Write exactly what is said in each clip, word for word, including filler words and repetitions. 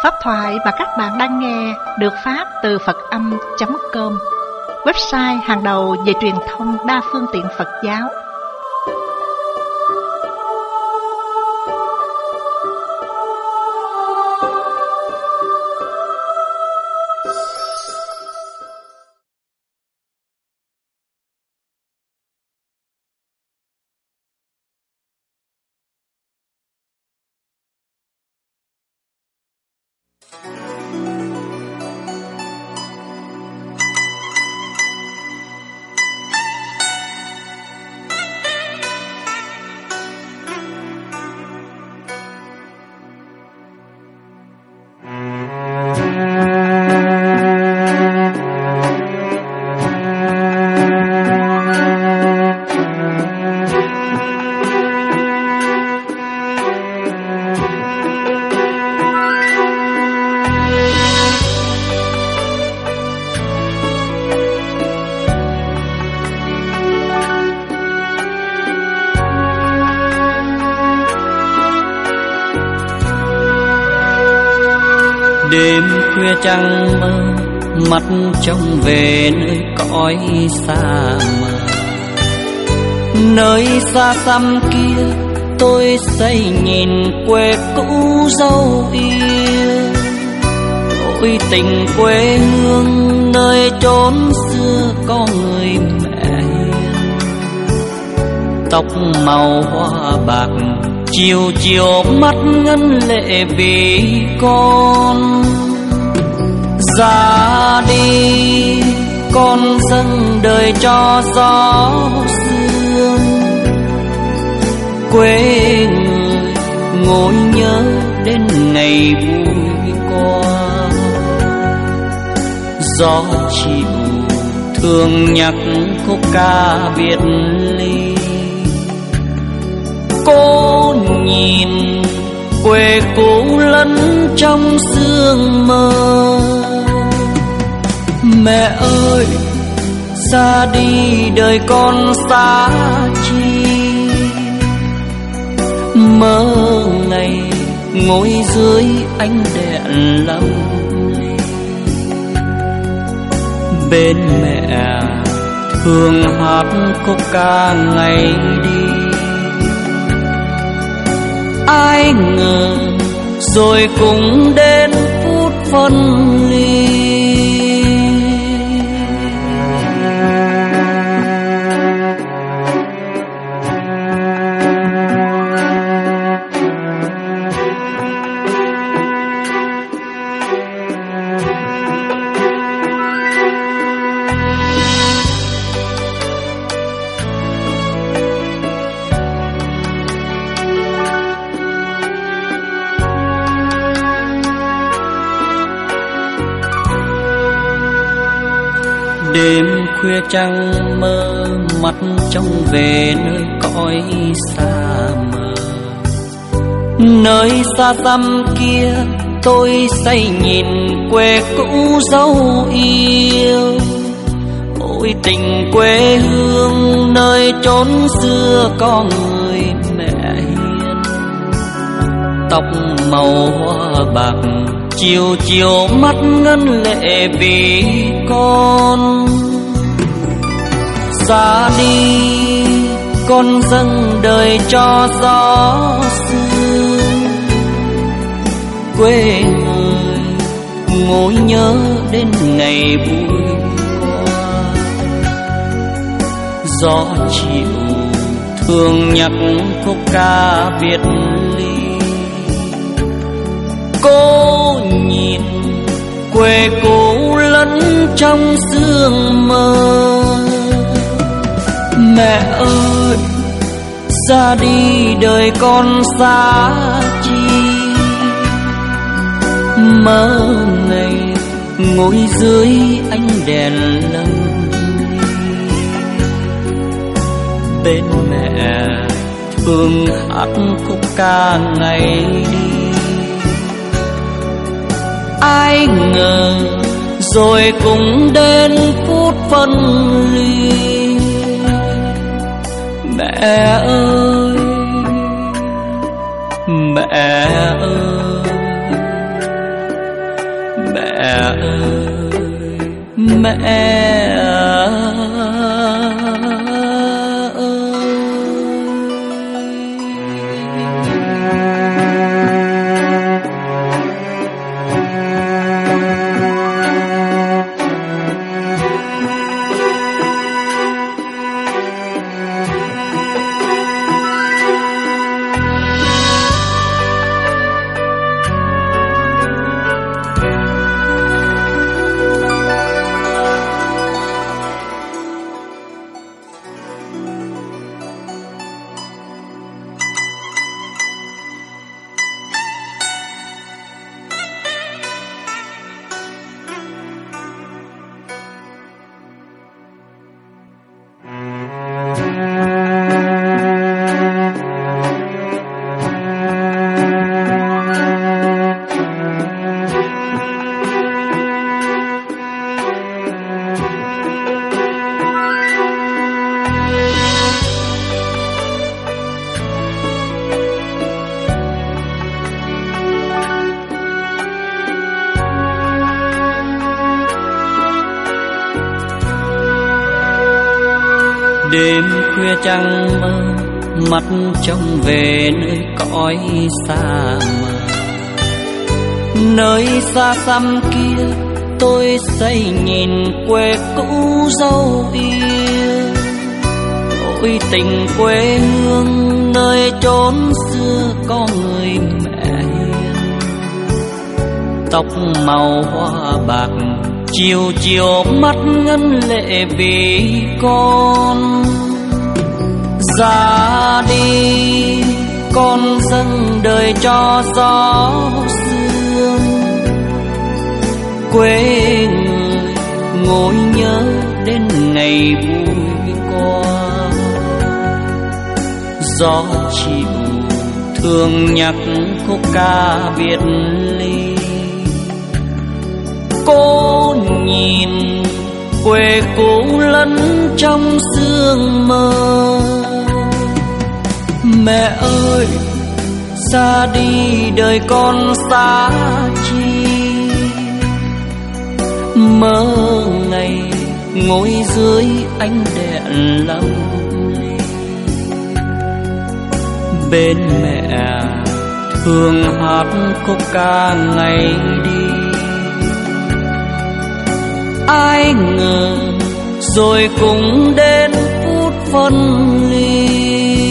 Pháp thoại mà các bạn đang nghe được phát từ Phật Âm chấm com, website hàng đầu về truyền thông đa phương tiện Phật giáo. Đêm khuya trăng mơ, mắt trông về nơi cõi xa mờ. Nơi xa xăm kia tôi say nhìn quê cũ dấu yêu. Ôi tình quê hương nơi chốn xưa có người mẹ hiền. Tóc màu hoa bạc chiều chiều mắt ngân lệ vì con. Ra đi con dâng đời cho gió sương. Quê người ngồi nhớ đến ngày vui qua. Gió chiều thường nhắc khúc ca biệt ly. Cô nhìn quê cũ lẫn trong sương mơ. Mẹ ơi xa đi đời con xa chi. Mơ ngày ngồi dưới ánh đèn lấp ly. Bên mẹ thường hát khúc ca ngày đi. Ai ngờ rồi cũng đến phút phân ly. Đêm khuya trăng mơ, mắt trông về nơi cõi xa mờ. Nơi xa xăm kia tôi say nhìn quê cũ dấu yêu. Ôi tình quê hương nơi chốn xưa có người mẹ hiền. Tóc màu hoa bạc chiều chiều mắt ngân lệ vì con. Ra đi con dâng đời cho gió sương. Quê người ngồi nhớ đến ngày vui qua. Gió chiều thường nhắc khúc ca biệt ly. Cô nhìn quê cũ lẫn trong sương mơ. Mẹ ơi ra đi đời con xa chi. Mơ ngày ngồi dưới ánh đèn lấp ly. Bên mẹ thường hát khúc ca ngày đi. Ai ngờ rồi cũng đến phút phân ly. Mẹ ơi mẹ ơi ơi, mẹ ơi. Đêm khuya trăng mơ, mắt trông về nơi cõi xa mờ. Nơi xa xăm kia tôi say nhìn quê cũ dấu yêu. Ôi tình quê hương nơi chốn xưa có người mẹ hiền. Tóc màu hoa bạc chiều chiều mắt ngân lệ vì con. Ra đi con dâng đời cho gió sương. Quê người ngồi nhớ đến ngày vui qua. Gió chiều thường nhắc khúc ca biệt ly. Cô nhìn quê cũ lẫn trong sương mơ. Mẹ ơi xa đi đời con xa chi. Mơ ngày ngồi dưới ánh đèn lắm ly. Bên mẹ thường hát khúc ca ngày đi. Ai ngờ rồi cũng đến phút phân ly.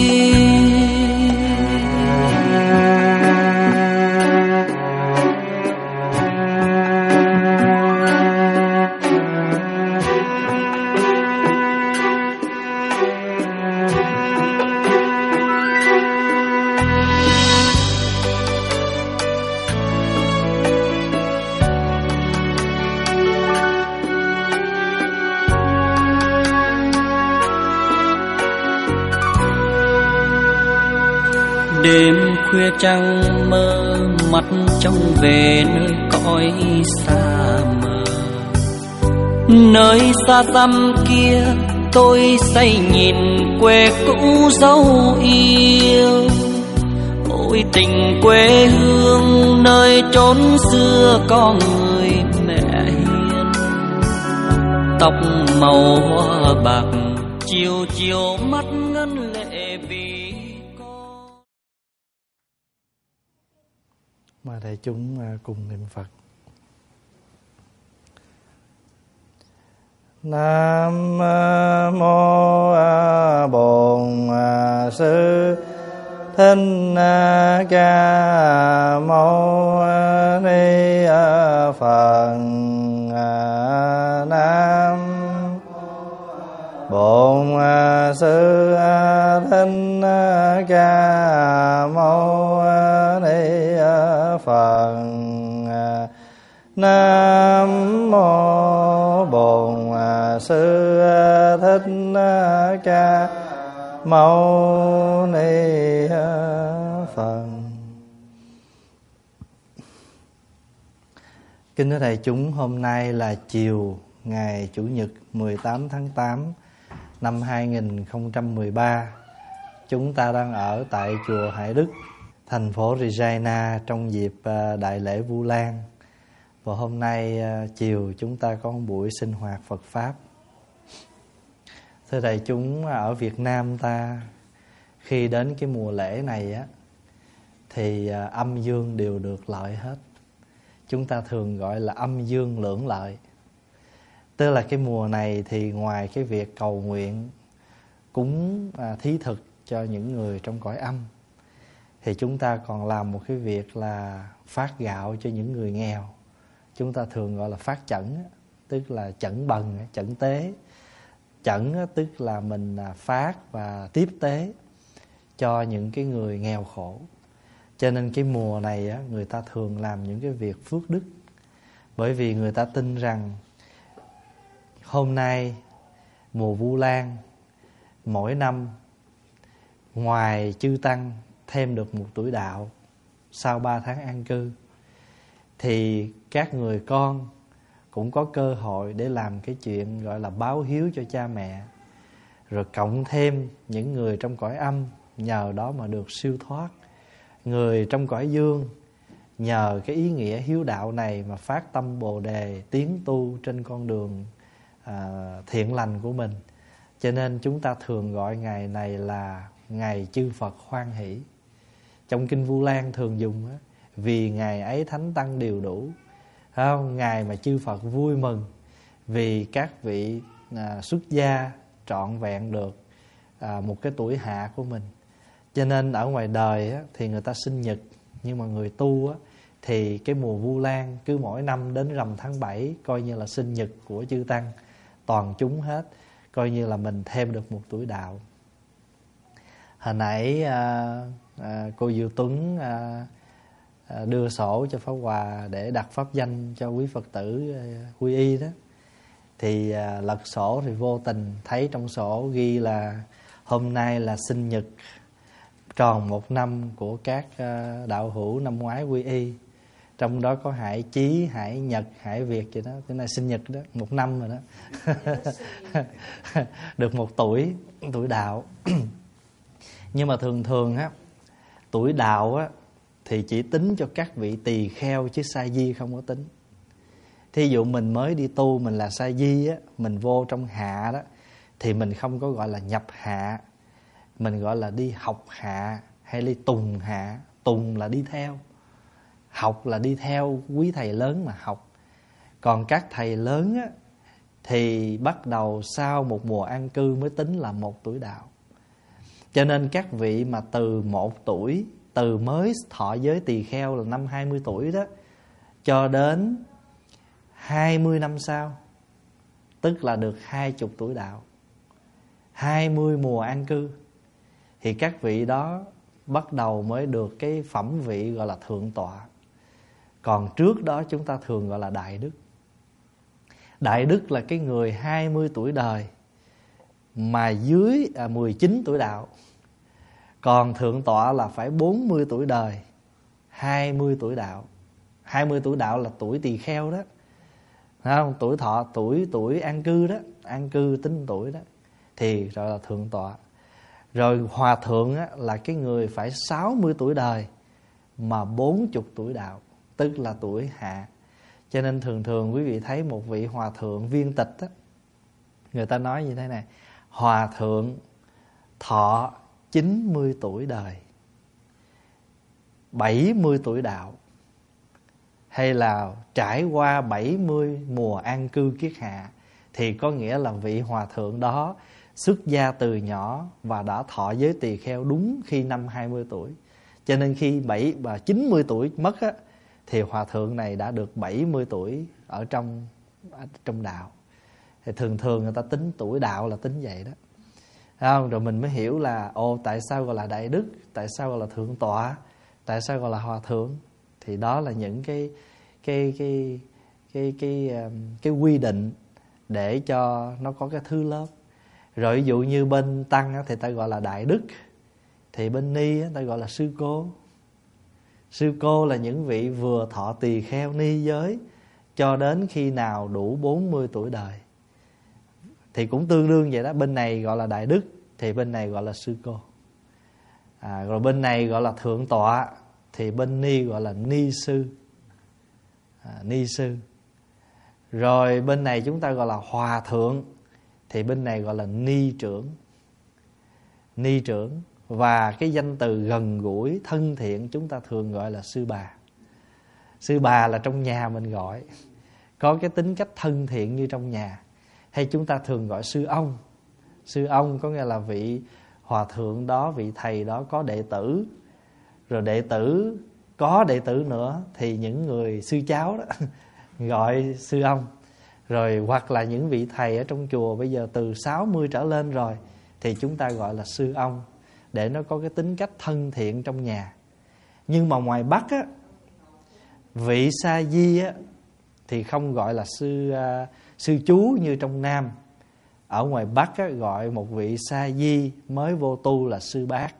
Đêm khuya trăng mơ, mắt trông về nơi cõi xa mờ. Nơi xa xăm kia tôi say nhìn quê cũ dấu yêu. Ôi tình quê hương nơi chốn xưa có người mẹ hiền. Tóc màu hoa bạc chiều chiều mắt ngân lệ vì. Mời đại chúng cùng niệm Phật. Nam mô Bổn Sư Thích Ca Mâu Ni Phật. Nam Bổn Sư Thích Ca Mâu Ni Phật. Nam mô Bổn Sư Thích Ca Mâu Ni Phật. Kính thưa đại chúng, hôm nay là chiều ngày Chủ nhật mười tám tháng tám năm hai nghìn không trăm mười ba. Chúng ta đang ở tại chùa Hải Đức, thành phố Regina trong dịp đại lễ Vu Lan. Và hôm nay chiều chúng ta có một buổi sinh hoạt Phật Pháp. Thưa đại chúng, ở Việt Nam ta khi đến cái mùa lễ này á, thì âm dương đều được lợi hết. Chúng ta thường gọi là âm dương lưỡng lợi. Tức là cái mùa này thì ngoài cái việc cầu nguyện, cúng à, thí thực cho những người trong cõi âm, thì chúng ta còn làm một cái việc là phát gạo cho những người nghèo. Chúng ta thường gọi là phát chẩn, tức là chẩn bần, chẩn tế. Chẩn tức là mình phát và tiếp tế cho những cái người nghèo khổ. Cho nên cái mùa này á, người ta thường làm những cái việc phước đức. Bởi vì người ta tin rằng hôm nay mùa Vu Lan, mỗi năm ngoài chư tăng thêm được một tuổi đạo sau ba tháng an cư, thì các người con cũng có cơ hội để làm cái chuyện gọi là báo hiếu cho cha mẹ. Rồi cộng thêm những người trong cõi âm nhờ đó mà được siêu thoát. Người trong cõi dương nhờ cái ý nghĩa hiếu đạo này mà phát tâm Bồ Đề, tiến tu trên con đường à, thiện lành của mình. Cho nên chúng ta thường gọi ngày này là ngày chư Phật hoan hỷ. Trong Kinh Vu Lan thường dùng á, vì ngày ấy thánh tăng đều đủ. Không? Ngày mà chư Phật vui mừng vì các vị à, xuất gia trọn vẹn được à, một cái tuổi hạ của mình. Cho nên ở ngoài đời á, thì người ta sinh nhật, nhưng mà người tu á, thì cái mùa Vu Lan cứ mỗi năm đến rằm tháng bảy coi như là sinh nhật của chư tăng toàn chúng hết, coi như là mình thêm được một tuổi đạo. Hồi nãy à, à, cô Diệu Tuấn à, à, đưa sổ cho Pháp Hòa để đặt pháp danh cho quý Phật tử à, quy y đó, thì à, lật sổ thì vô tình thấy trong sổ ghi là hôm nay là sinh nhật tròn một năm của các à, đạo hữu năm ngoái quy y. Trong đó có Hải Chí, Hải Nhật, Hải Việt vậy đó. Cái này sinh nhật đó, một năm rồi đó. Được một tuổi, tuổi đạo. Nhưng mà thường thường á, tuổi đạo á thì chỉ tính cho các vị tỳ kheo chứ sa di không có tính. Thí dụ mình mới đi tu, mình là sa di á, mình vô trong hạ đó, thì mình không có gọi là nhập hạ, mình gọi là đi học hạ hay đi tùng hạ. Tùng là đi theo, học là đi theo quý thầy lớn mà học. Còn các thầy lớn á, thì bắt đầu sau một mùa an cư mới tính là một tuổi đạo. Cho nên các vị mà từ một tuổi, từ mới thọ giới tỳ kheo là năm hai mươi tuổi đó, cho đến hai mươi năm sau, tức là được hai chục tuổi đạo, hai mươi mùa an cư, thì các vị đó bắt đầu mới được cái phẩm vị gọi là thượng tọa. Còn trước đó chúng ta thường gọi là đại đức. Đại đức là cái người hai mươi tuổi đời mà dưới à, mười chín tuổi đạo. Còn thượng tọa là phải bốn mươi tuổi đời, hai mươi tuổi đạo. hai mươi tuổi đạo là tuổi tỳ kheo đó. Thấy không? Tuổi thọ, tuổi tuổi an cư đó, an cư tính tuổi đó, thì gọi là thượng tọa. Rồi hòa thượng á, là cái người phải sáu mươi tuổi đời mà bốn mươi tuổi đạo, tức là tuổi hạ. Cho nên thường thường quý vị thấy một vị hòa thượng viên tịch á, người ta nói như thế này: hòa thượng thọ chín mươi tuổi đời, bảy mươi tuổi đạo, hay là trải qua bảy mươi mùa an cư kiết hạ, thì có nghĩa là vị hòa thượng đó xuất gia từ nhỏ và đã thọ giới tỳ kheo đúng khi năm hai mươi tuổi. Cho nên khi bảy và chín mươi tuổi mất á, thì hòa thượng này đã được bảy mươi tuổi ở trong trong đạo. Thì thường thường người ta tính tuổi đạo là tính vậy đó. Không? Rồi mình mới hiểu là ồ, tại sao gọi là đại đức, tại sao gọi là thượng tọa, tại sao gọi là hòa thượng. Thì đó là những cái cái cái cái cái cái, cái quy định để cho nó có cái thứ lớp. Rồi ví dụ như bên tăng thì ta gọi là đại đức, thì bên ni ta gọi là sư cô. Sư cô là những vị vừa thọ tỳ kheo ni giới cho đến khi nào đủ bốn mươi tuổi đời, thì cũng tương đương vậy đó. Bên này gọi là đại đức thì bên này gọi là sư cô. à, Rồi bên này gọi là thượng tọa thì bên ni gọi là ni sư. à, ni sư. Rồi bên này chúng ta gọi là hòa thượng, thì bên này gọi là ni trưởng. Ni trưởng. Và cái danh từ gần gũi, thân thiện chúng ta thường gọi là sư bà. Sư bà là trong nhà mình gọi, có cái tính cách thân thiện như trong nhà. Hay chúng ta thường gọi sư ông. Sư ông có nghĩa là vị hòa thượng đó, vị thầy đó có đệ tử. Rồi đệ tử có đệ tử nữa thì những người sư cháu đó gọi sư ông. Rồi hoặc là những vị thầy ở trong chùa bây giờ từ sáu mươi trở lên rồi thì chúng ta gọi là sư ông, để nó có cái tính cách thân thiện trong nhà. Nhưng mà ngoài Bắc á, vị sa di á thì không gọi là sư uh, sư chú như trong Nam. Ở ngoài Bắc á, gọi một vị sa di mới vô tu là sư bác.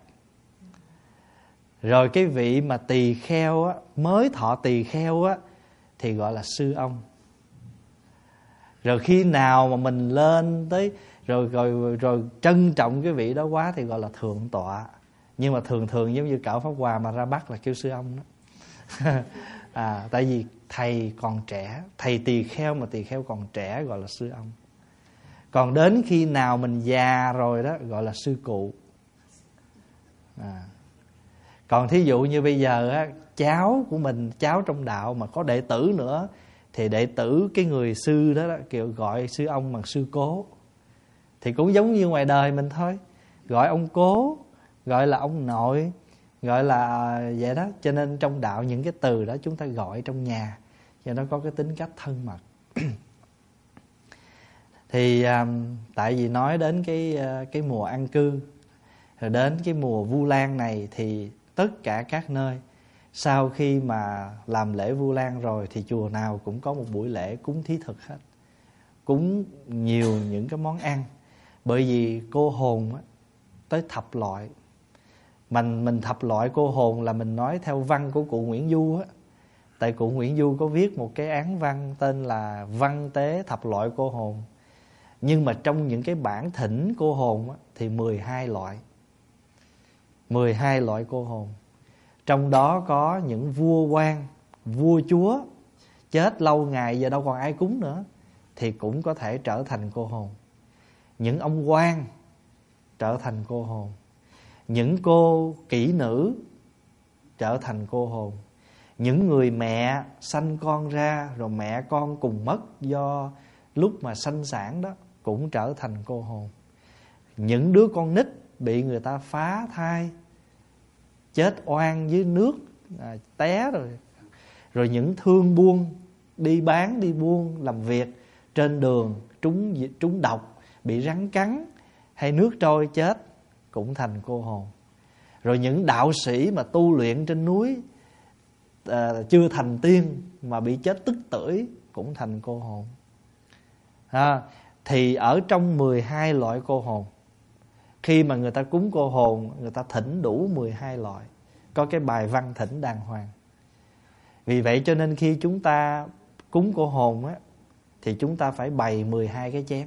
Rồi cái vị mà tỳ kheo á, mới thọ tỳ kheo á, thì gọi là sư ông. Rồi khi nào mà mình lên tới rồi rồi rồi, rồi trân trọng cái vị đó quá thì gọi là thượng tọa. Nhưng mà thường thường giống như Cảo Pháp Hòa mà ra Bắc là kêu sư ông đó. À, tại vì thầy còn trẻ, thầy tỳ kheo mà tỳ kheo còn trẻ gọi là sư ông. Còn đến khi nào mình già rồi đó gọi là sư cụ. À. Còn thí dụ như bây giờ á, cháu của mình, cháu trong đạo mà có đệ tử nữa, thì đệ tử cái người sư đó, đó kiểu gọi sư ông bằng sư cố. Thì cũng giống như ngoài đời mình thôi, gọi ông cố, gọi là ông nội, gọi là vậy đó. Cho nên trong đạo những cái từ đó chúng ta gọi trong nhà cho nó có cái tính cách thân mật. Thì um, tại vì nói đến cái uh, cái mùa an cư, rồi đến cái mùa Vu Lan này thì tất cả các nơi sau khi mà làm lễ Vu Lan rồi thì chùa nào cũng có một buổi lễ cúng thí thực hết. Cúng nhiều những cái món ăn. Bởi vì cô hồn á, tới thập loại. Mình mình thập loại cô hồn là mình nói theo văn của cụ Nguyễn Du á. Tại cụ Nguyễn Du có viết một cái án văn tên là Văn tế thập loại cô hồn. Nhưng mà trong những cái bản thỉnh cô hồn á, thì mười hai loại. mười hai loại cô hồn. Trong đó có những vua quan, vua chúa chết lâu ngày giờ đâu còn ai cúng nữa thì cũng có thể trở thành cô hồn. Những ông quan trở thành cô hồn. Những cô kỹ nữ trở thành cô hồn. Những người mẹ sanh con ra rồi mẹ con cùng mất do lúc mà sanh sản đó cũng trở thành cô hồn. Những đứa con nít bị người ta phá thai, chết oan dưới nước, à, té rồi. Rồi những thương buôn đi bán đi buôn làm việc trên đường trúng trúng độc, bị rắn cắn hay nước trôi chết cũng thành cô hồn. Rồi những đạo sĩ mà tu luyện trên núi à, chưa thành tiên mà bị chết tức tưởi cũng thành cô hồn. À, thì ở trong mười hai loại cô hồn, khi mà người ta cúng cô hồn, người ta thỉnh đủ mười hai loại, có cái bài văn thỉnh đàng hoàng. Vì vậy cho nên khi chúng ta cúng cô hồn á, thì chúng ta phải bày mười hai cái chén,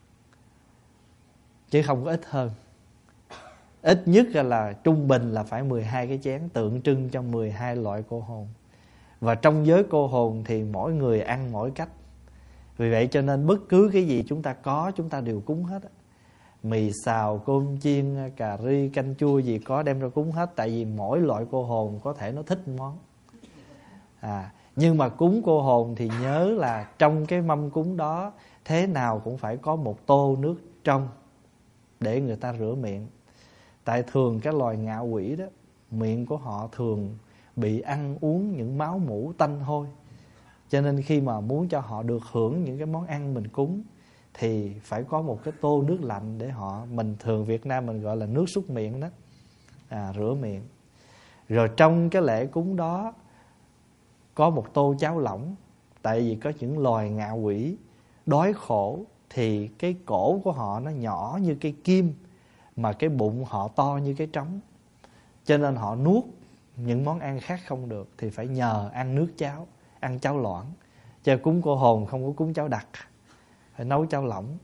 chứ không có ít hơn. Ít nhất là, là trung bình là phải mười hai cái chén tượng trưng cho mười hai loại cô hồn. Và trong giới cô hồn thì mỗi người ăn mỗi cách. Vì vậy cho nên bất cứ cái gì chúng ta có chúng ta đều cúng hết á. Mì xào, cơm chiên, cà ri, canh chua gì có đem ra cúng hết. Tại vì mỗi loại cô hồn có thể nó thích món. À, nhưng mà cúng cô hồn thì nhớ là trong cái mâm cúng đó thế nào cũng phải có một tô nước trong để người ta rửa miệng. Tại thường các loài ngạ quỷ đó, miệng của họ thường bị ăn uống những máu mủ tanh hôi. Cho nên khi mà muốn cho họ được hưởng những cái món ăn mình cúng thì phải có một cái tô nước lạnh để họ, mình thường Việt Nam mình gọi là nước súc miệng đó, à, rửa miệng. Rồi trong cái lễ cúng đó có một tô cháo lỏng. Tại vì có những loài ngạ quỷ đói khổ thì cái cổ của họ nó nhỏ như cây kim, mà cái bụng họ to như cái trống. Cho nên họ nuốt những món ăn khác không được, thì phải nhờ ăn nước cháo, ăn cháo loãng. Cho cúng cô hồn không có cúng cháo đặc, phải nấu cháo lỏng.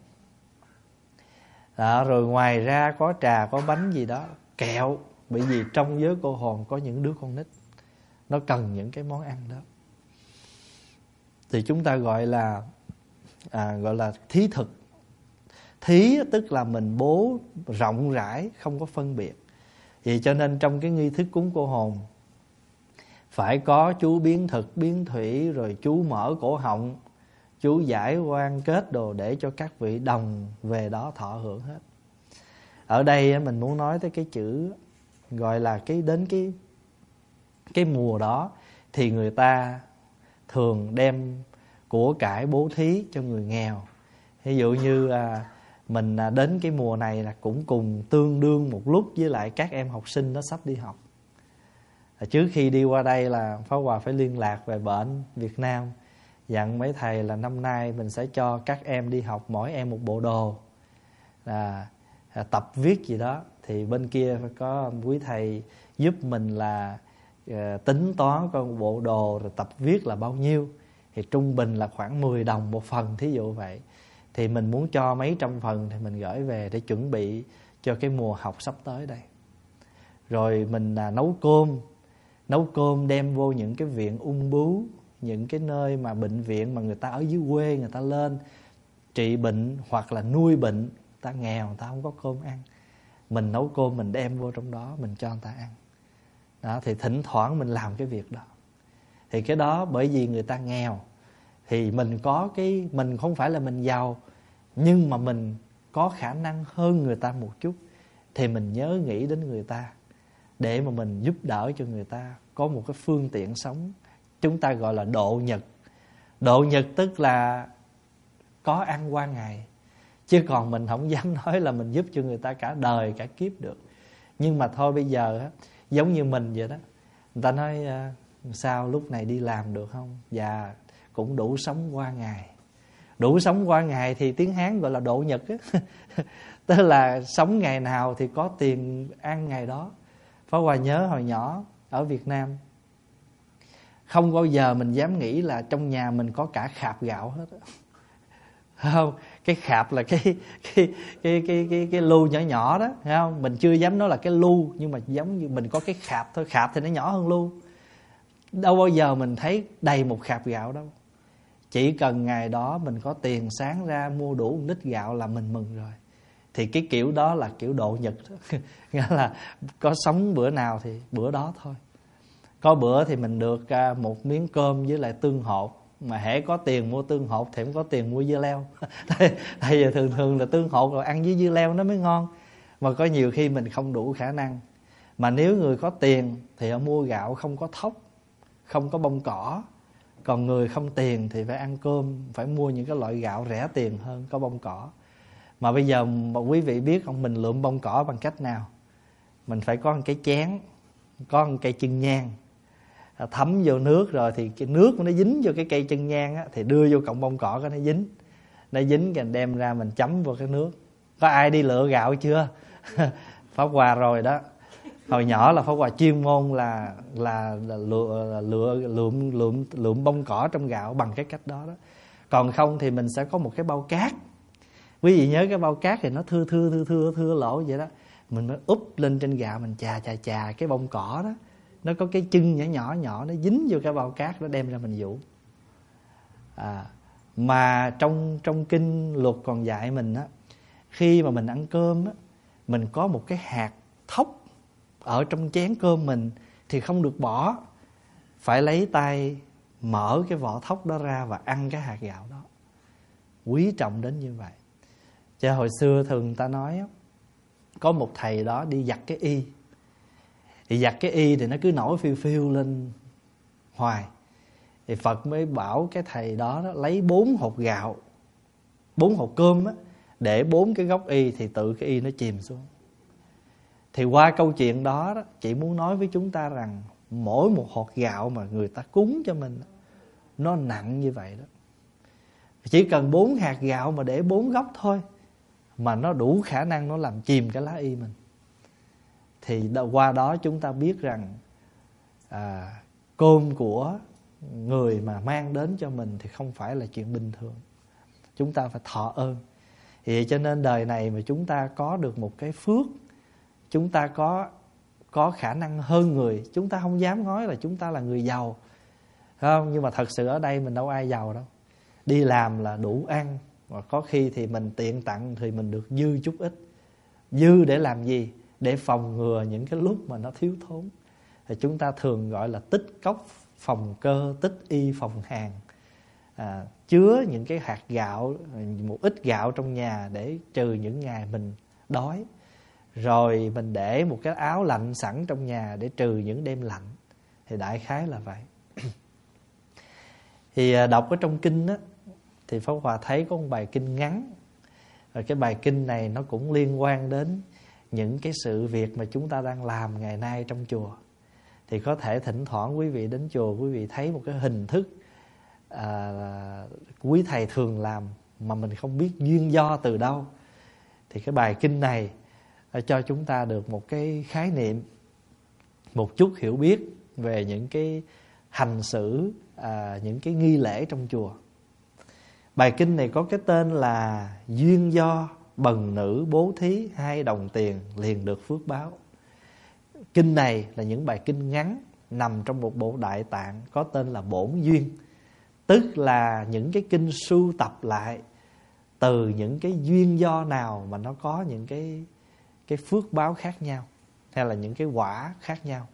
Đó, rồi ngoài ra có trà, có bánh gì đó, kẹo. Bởi vì trong giới cô hồn có những đứa con nít nó cần những cái món ăn đó. thì chúng ta gọi là à, gọi là thí thực. Thí tức là mình bố rộng rãi, không có phân biệt. Vì cho nên trong cái nghi thức cúng cô hồn phải có chú biến thực, biến thủy, rồi chú mở cổ họng, chú giải quan kết đồ để cho các vị đồng về đó thọ hưởng hết. Ở đây mình muốn nói tới cái chữ gọi là cái đến cái cái mùa đó thì người ta thường đem của cải bố thí cho người nghèo. Ví dụ như à, mình đến cái mùa này là cũng cùng tương đương một lúc với lại các em học sinh đó sắp đi học. Trước khi đi qua đây là Pháp Hòa phải liên lạc về bệnh Việt Nam, dặn mấy thầy là năm nay mình sẽ cho các em đi học mỗi em một bộ đồ, là tập viết gì đó. Thì bên kia phải có quý thầy giúp mình là uh, tính toán coi bộ đồ rồi tập viết là bao nhiêu. Thì trung bình là khoảng mười đồng một phần, thí dụ vậy. Thì mình muốn cho mấy trăm phần thì mình gửi về để chuẩn bị cho cái mùa học sắp tới đây. Rồi mình uh, nấu cơm, nấu cơm đem vô những cái viện ung bướu, những cái nơi mà bệnh viện mà người ta ở dưới quê người ta lên trị bệnh hoặc là nuôi bệnh, người ta nghèo, người ta không có cơm ăn. Mình nấu cơm mình đem vô trong đó, mình cho người ta ăn. Đó, thì thỉnh thoảng mình làm cái việc đó. Thì cái đó bởi vì người ta nghèo, thì mình có cái, mình không phải là mình giàu, nhưng mà mình có khả năng hơn người ta một chút, thì mình nhớ nghĩ đến người ta để mà mình giúp đỡ cho người ta có một cái phương tiện sống. Chúng ta gọi là độ nhật. Độ nhật tức là có ăn qua ngày. Chứ còn mình không dám nói là mình giúp cho người ta cả đời, cả kiếp được. Nhưng mà thôi bây giờ á, giống như mình vậy đó. Người ta nói sao lúc này đi làm được không? Dạ cũng đủ sống qua ngày. Đủ sống qua ngày thì tiếng Hán gọi là độ nhật á. Tức là sống ngày nào thì có tiền ăn ngày đó. Pháp Hòa nhớ hồi nhỏ ở Việt Nam, không bao giờ mình dám nghĩ là trong nhà mình có cả khạp gạo hết á. Không, cái khạp là cái cái cái cái cái cái lu nhỏ nhỏ đó, thấy không? Mình chưa dám nói là cái lu, nhưng mà giống như mình có cái khạp thôi. Khạp thì nó nhỏ hơn lu. Đâu bao giờ mình thấy đầy một khạp gạo đâu. Chỉ cần ngày đó mình có tiền sáng ra mua đủ một lít gạo là mình mừng rồi. Thì cái kiểu đó là kiểu độ nhật đó. Nghĩa là có sống bữa nào thì bữa đó thôi. Có bữa thì mình được một miếng cơm với lại tương hột. Mà hễ có tiền mua tương hột thì không có tiền mua dưa leo. Tại vì thường thường là tương hột rồi ăn với dưa leo nó mới ngon. Mà có nhiều khi mình không đủ khả năng. Mà nếu người có tiền thì họ mua gạo không có thóc, không có bông cỏ. Còn người không tiền thì phải ăn cơm, phải mua những cái loại gạo rẻ tiền hơn, có bông cỏ. Mà bây giờ mà quý vị biết không, mình lượm bông cỏ bằng cách nào? Mình phải có một cái chén, có một cây chân nhang, thấm vô nước rồi thì cái nước nó dính vô cái cây chân nhang á, thì đưa vô cọng bông cỏ cái nó dính. Nó dính rồi đem ra mình chấm vô cái nước. Có ai đi lựa gạo chưa? Pháp Hòa rồi đó. Hồi nhỏ là Pháp Hòa chuyên môn là là, là lựa, là lựa lượm lượm lượm bông cỏ trong gạo bằng cái cách đó đó. Còn không thì mình sẽ có một cái bao cát. Quý vị nhớ cái bao cát thì nó thưa thưa thưa thưa thưa lỗ vậy đó. Mình mới úp lên trên gạo, mình chà chà chà cái bông cỏ đó. Nó có cái chân nhỏ nhỏ nhỏ, nó dính vô cái bao cát, nó đem ra mình dụ. À, mà trong trong kinh luật còn dạy mình á, khi mà mình ăn cơm á, mình có một cái hạt thóc ở trong chén cơm mình thì không được bỏ, phải lấy tay mở cái vỏ thóc đó ra và ăn cái hạt gạo đó. Quý trọng đến như vậy. Cho hồi xưa thường người ta nói á, có một thầy đó đi giặt cái y, thì giặt cái y thì nó cứ nổi phiêu phiêu lên hoài. Thì Phật mới bảo cái thầy đó, đó lấy bốn hột gạo, bốn hột cơm á, để bốn cái gốc y thì tự cái y nó chìm xuống. Thì qua câu chuyện đó, đó chị muốn nói với chúng ta rằng mỗi một hột gạo mà người ta cúng cho mình nó nặng như vậy đó. Chỉ cần bốn hạt gạo mà để bốn gốc thôi mà nó đủ khả năng nó làm chìm cái lá y mình. Thì qua đó chúng ta biết rằng à, cơm của người mà mang đến cho mình thì không phải là chuyện bình thường. Chúng ta phải thọ ơn. Thì cho nên đời này mà chúng ta có được một cái phước, chúng ta có có khả năng hơn người. Chúng ta không dám nói là chúng ta là người giàu, không? Nhưng mà thật sự ở đây mình đâu ai giàu đâu. Đi làm là đủ ăn, và có khi thì mình tiện tặng thì mình được dư chút ít. Dư để làm gì? Để phòng ngừa những cái lúc mà nó thiếu thốn. Thì chúng ta thường gọi là tích cốc phòng cơ, tích y phòng hàn. À, chứa những cái hạt gạo, một ít gạo trong nhà để trừ những ngày mình đói. Rồi mình để một cái áo lạnh sẵn trong nhà để trừ những đêm lạnh. Thì đại khái là vậy. Thì đọc ở trong kinh á, thì Pháp Hòa thấy có một bài kinh ngắn. Rồi cái bài kinh này nó cũng liên quan đến những cái sự việc mà chúng ta đang làm ngày nay trong chùa. Thì có thể thỉnh thoảng quý vị đến chùa, quý vị thấy một cái hình thức à, quý thầy thường làm mà mình không biết duyên do từ đâu. Thì cái bài kinh này cho chúng ta được một cái khái niệm, một chút hiểu biết về những cái hành xử, à, những cái nghi lễ trong chùa. Bài kinh này có cái tên là duyên do bần nữ bố thí hai đồng tiền liền được phước báo. Kinh này là những bài kinh ngắn nằm trong một bộ đại tạng có tên là Bổn Duyên. Tức là những cái kinh sưu tập lại từ những cái duyên do nào mà nó có những cái, cái phước báo khác nhau, hay là những cái quả khác nhau.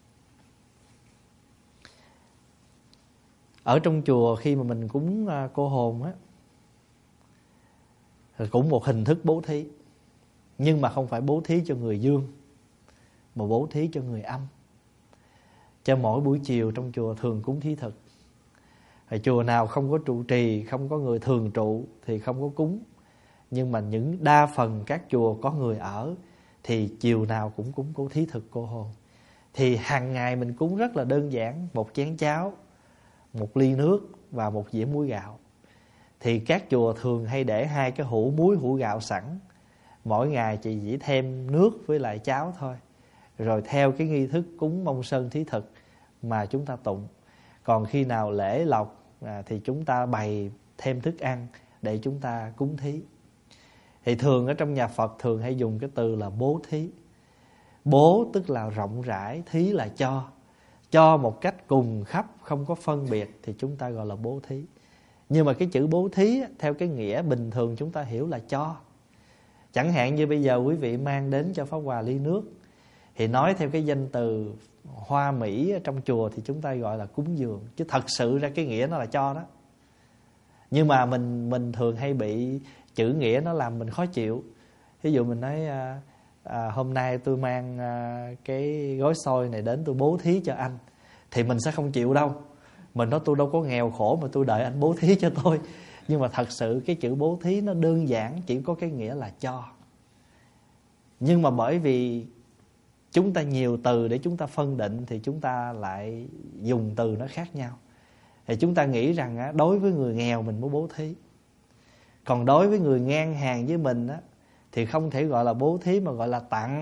Ở trong chùa khi mà mình cúng cô hồn á, cũng một hình thức bố thí. Nhưng mà không phải bố thí cho người dương, mà bố thí cho người âm. Cho mỗi buổi chiều trong chùa thường cúng thí thực. Rồi chùa nào không có trụ trì, không có người thường trụ thì không có cúng. Nhưng mà những đa phần các chùa có người ở thì chiều nào cũng cúng cô thí thực cô hồn. Thì hàng ngày mình cúng rất là đơn giản, một chén cháo, một ly nước và một dĩa muối gạo. Thì các chùa thường hay để hai cái hũ muối hũ gạo sẵn. Mỗi ngày chỉ chỉ thêm nước với lại cháo thôi. Rồi theo cái nghi thức cúng mông sơn thí thực mà chúng ta tụng. Còn khi nào lễ lộc à, thì chúng ta bày thêm thức ăn để chúng ta cúng thí. Thì thường ở trong nhà Phật thường hay dùng cái từ là bố thí. Bố tức là rộng rãi, thí là cho. Cho một cách cùng khắp, không có phân biệt thì chúng ta gọi là bố thí. Nhưng mà cái chữ bố thí theo cái nghĩa bình thường chúng ta hiểu là cho. Chẳng hạn như bây giờ quý vị mang đến cho Pháp Hòa ly nước, thì nói theo cái danh từ hoa mỹ trong chùa thì chúng ta gọi là cúng dường. Chứ thật sự ra cái nghĩa nó là cho đó. Nhưng mà mình mình thường hay bị chữ nghĩa nó làm mình khó chịu. Ví dụ mình nói à, à, hôm nay tôi mang à, cái gói xôi này đến tôi bố thí cho anh, thì mình sẽ không chịu đâu. Mình nói tôi đâu có nghèo khổ mà tôi đợi anh bố thí cho tôi. Nhưng mà thật sự cái chữ bố thí nó đơn giản, chỉ có cái nghĩa là cho. Nhưng mà bởi vì chúng ta nhiều từ để chúng ta phân định thì chúng ta lại dùng từ nó khác nhau. Thì chúng ta nghĩ rằng đối với người nghèo mình mới bố thí. Còn đối với người ngang hàng với mình á, thì không thể gọi là bố thí mà gọi là tặng.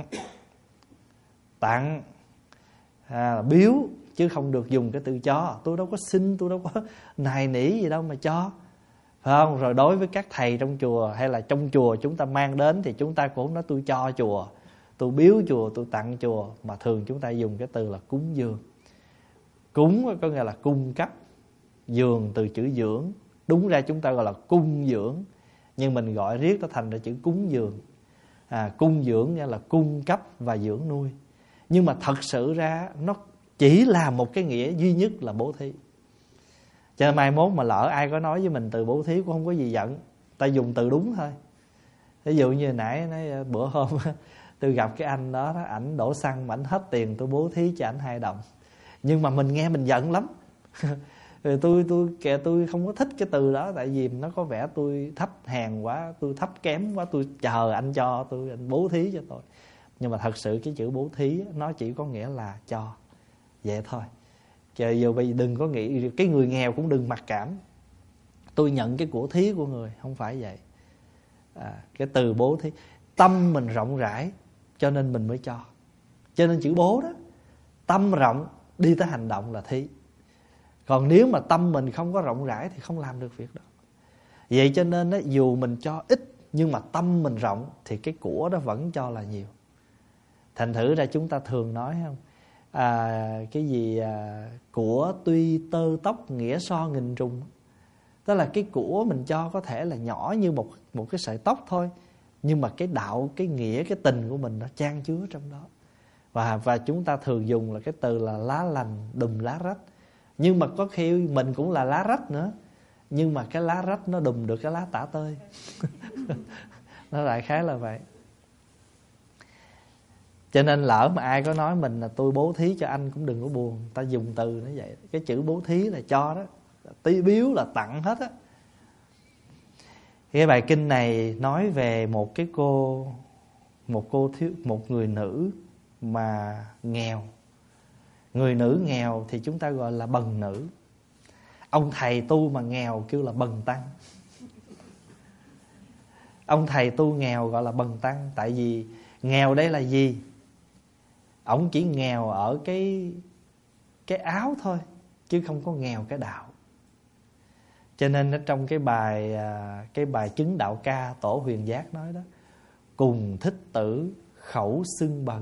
Tặng à, biếu, chứ không được dùng cái từ cho. Tôi đâu có xin, tôi đâu có nài nỉ gì đâu mà cho, phải không? Rồi đối với các thầy trong chùa hay là trong chùa chúng ta mang đến thì chúng ta cũng nói tôi cho chùa, tôi biếu chùa, tôi tặng chùa. Mà thường chúng ta dùng cái từ là cúng dường. Cúng có nghĩa là cung cấp, dường từ chữ dưỡng. Đúng ra chúng ta gọi là cung dưỡng, nhưng mình gọi riết nó thành ra chữ cúng dường. à, Cung dưỡng nghĩa là cung cấp và dưỡng nuôi. Nhưng mà thật sự ra nó chỉ là một cái nghĩa duy nhất là bố thí. Cho nên mai mốt mà lỡ ai có nói với mình từ bố thí cũng không có gì giận. Ta dùng từ đúng thôi. Ví dụ như nãy nói bữa hôm tôi gặp cái anh đó, đó ảnh đổ xăng mà ảnh hết tiền, tôi bố thí cho ảnh hai đồng. Nhưng mà mình nghe mình giận lắm. Rồi tôi tôi kìa tôi không có thích cái từ đó, tại vì nó có vẻ tôi thấp hèn quá, tôi thấp kém quá, tôi chờ anh cho tôi, anh bố thí cho tôi. Nhưng mà thật sự cái chữ bố thí nó chỉ có nghĩa là cho, vậy thôi. Chờ giờ bây giờ đừng có nghĩ cái người nghèo cũng đừng mặc cảm tôi nhận cái của thí của người, không phải vậy. à, Cái từ bố thí, tâm mình rộng rãi cho nên mình mới cho. Cho nên chữ bố đó, tâm rộng đi tới hành động là thí. Còn nếu mà tâm mình không có rộng rãi thì không làm được việc đó. Vậy cho nên đó, dù mình cho ít nhưng mà tâm mình rộng thì cái của đó vẫn cho là nhiều. Thành thử ra chúng ta thường nói không, à, cái gì à, của tuy tơ tóc nghĩa so nghìn trùng. Tức là cái của mình cho có thể là nhỏ như một một cái sợi tóc thôi, nhưng mà cái đạo, cái nghĩa, cái tình của mình nó chan chứa trong đó. Và và chúng ta thường dùng là cái từ là lá lành đùm lá rách. Nhưng mà có khi mình cũng là lá rách nữa, nhưng mà cái lá rách nó đùm được cái lá tả tơi. Nó đại khái là vậy. Cho nên lỡ mà ai có nói mình là tôi bố thí cho anh cũng đừng có buồn. Ta dùng từ nó vậy. Cái chữ bố thí là cho đó, tí biếu là tặng hết á. Cái bài kinh này nói về một cái cô, một cô thiếu, một người nữ mà nghèo. Người nữ nghèo thì chúng ta gọi là bần nữ. Ông thầy tu mà nghèo kêu là bần tăng. Ông thầy tu nghèo gọi là bần tăng. Tại vì nghèo đây là gì? Ông chỉ nghèo ở cái cái áo thôi, chứ không có nghèo cái đạo. Cho nên ở trong cái bài cái bài chứng đạo ca, Tổ Huyền Giác nói đó: cùng thích tử khẩu xưng bần,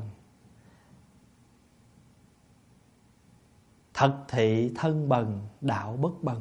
thật thị thân bần đạo bất bần.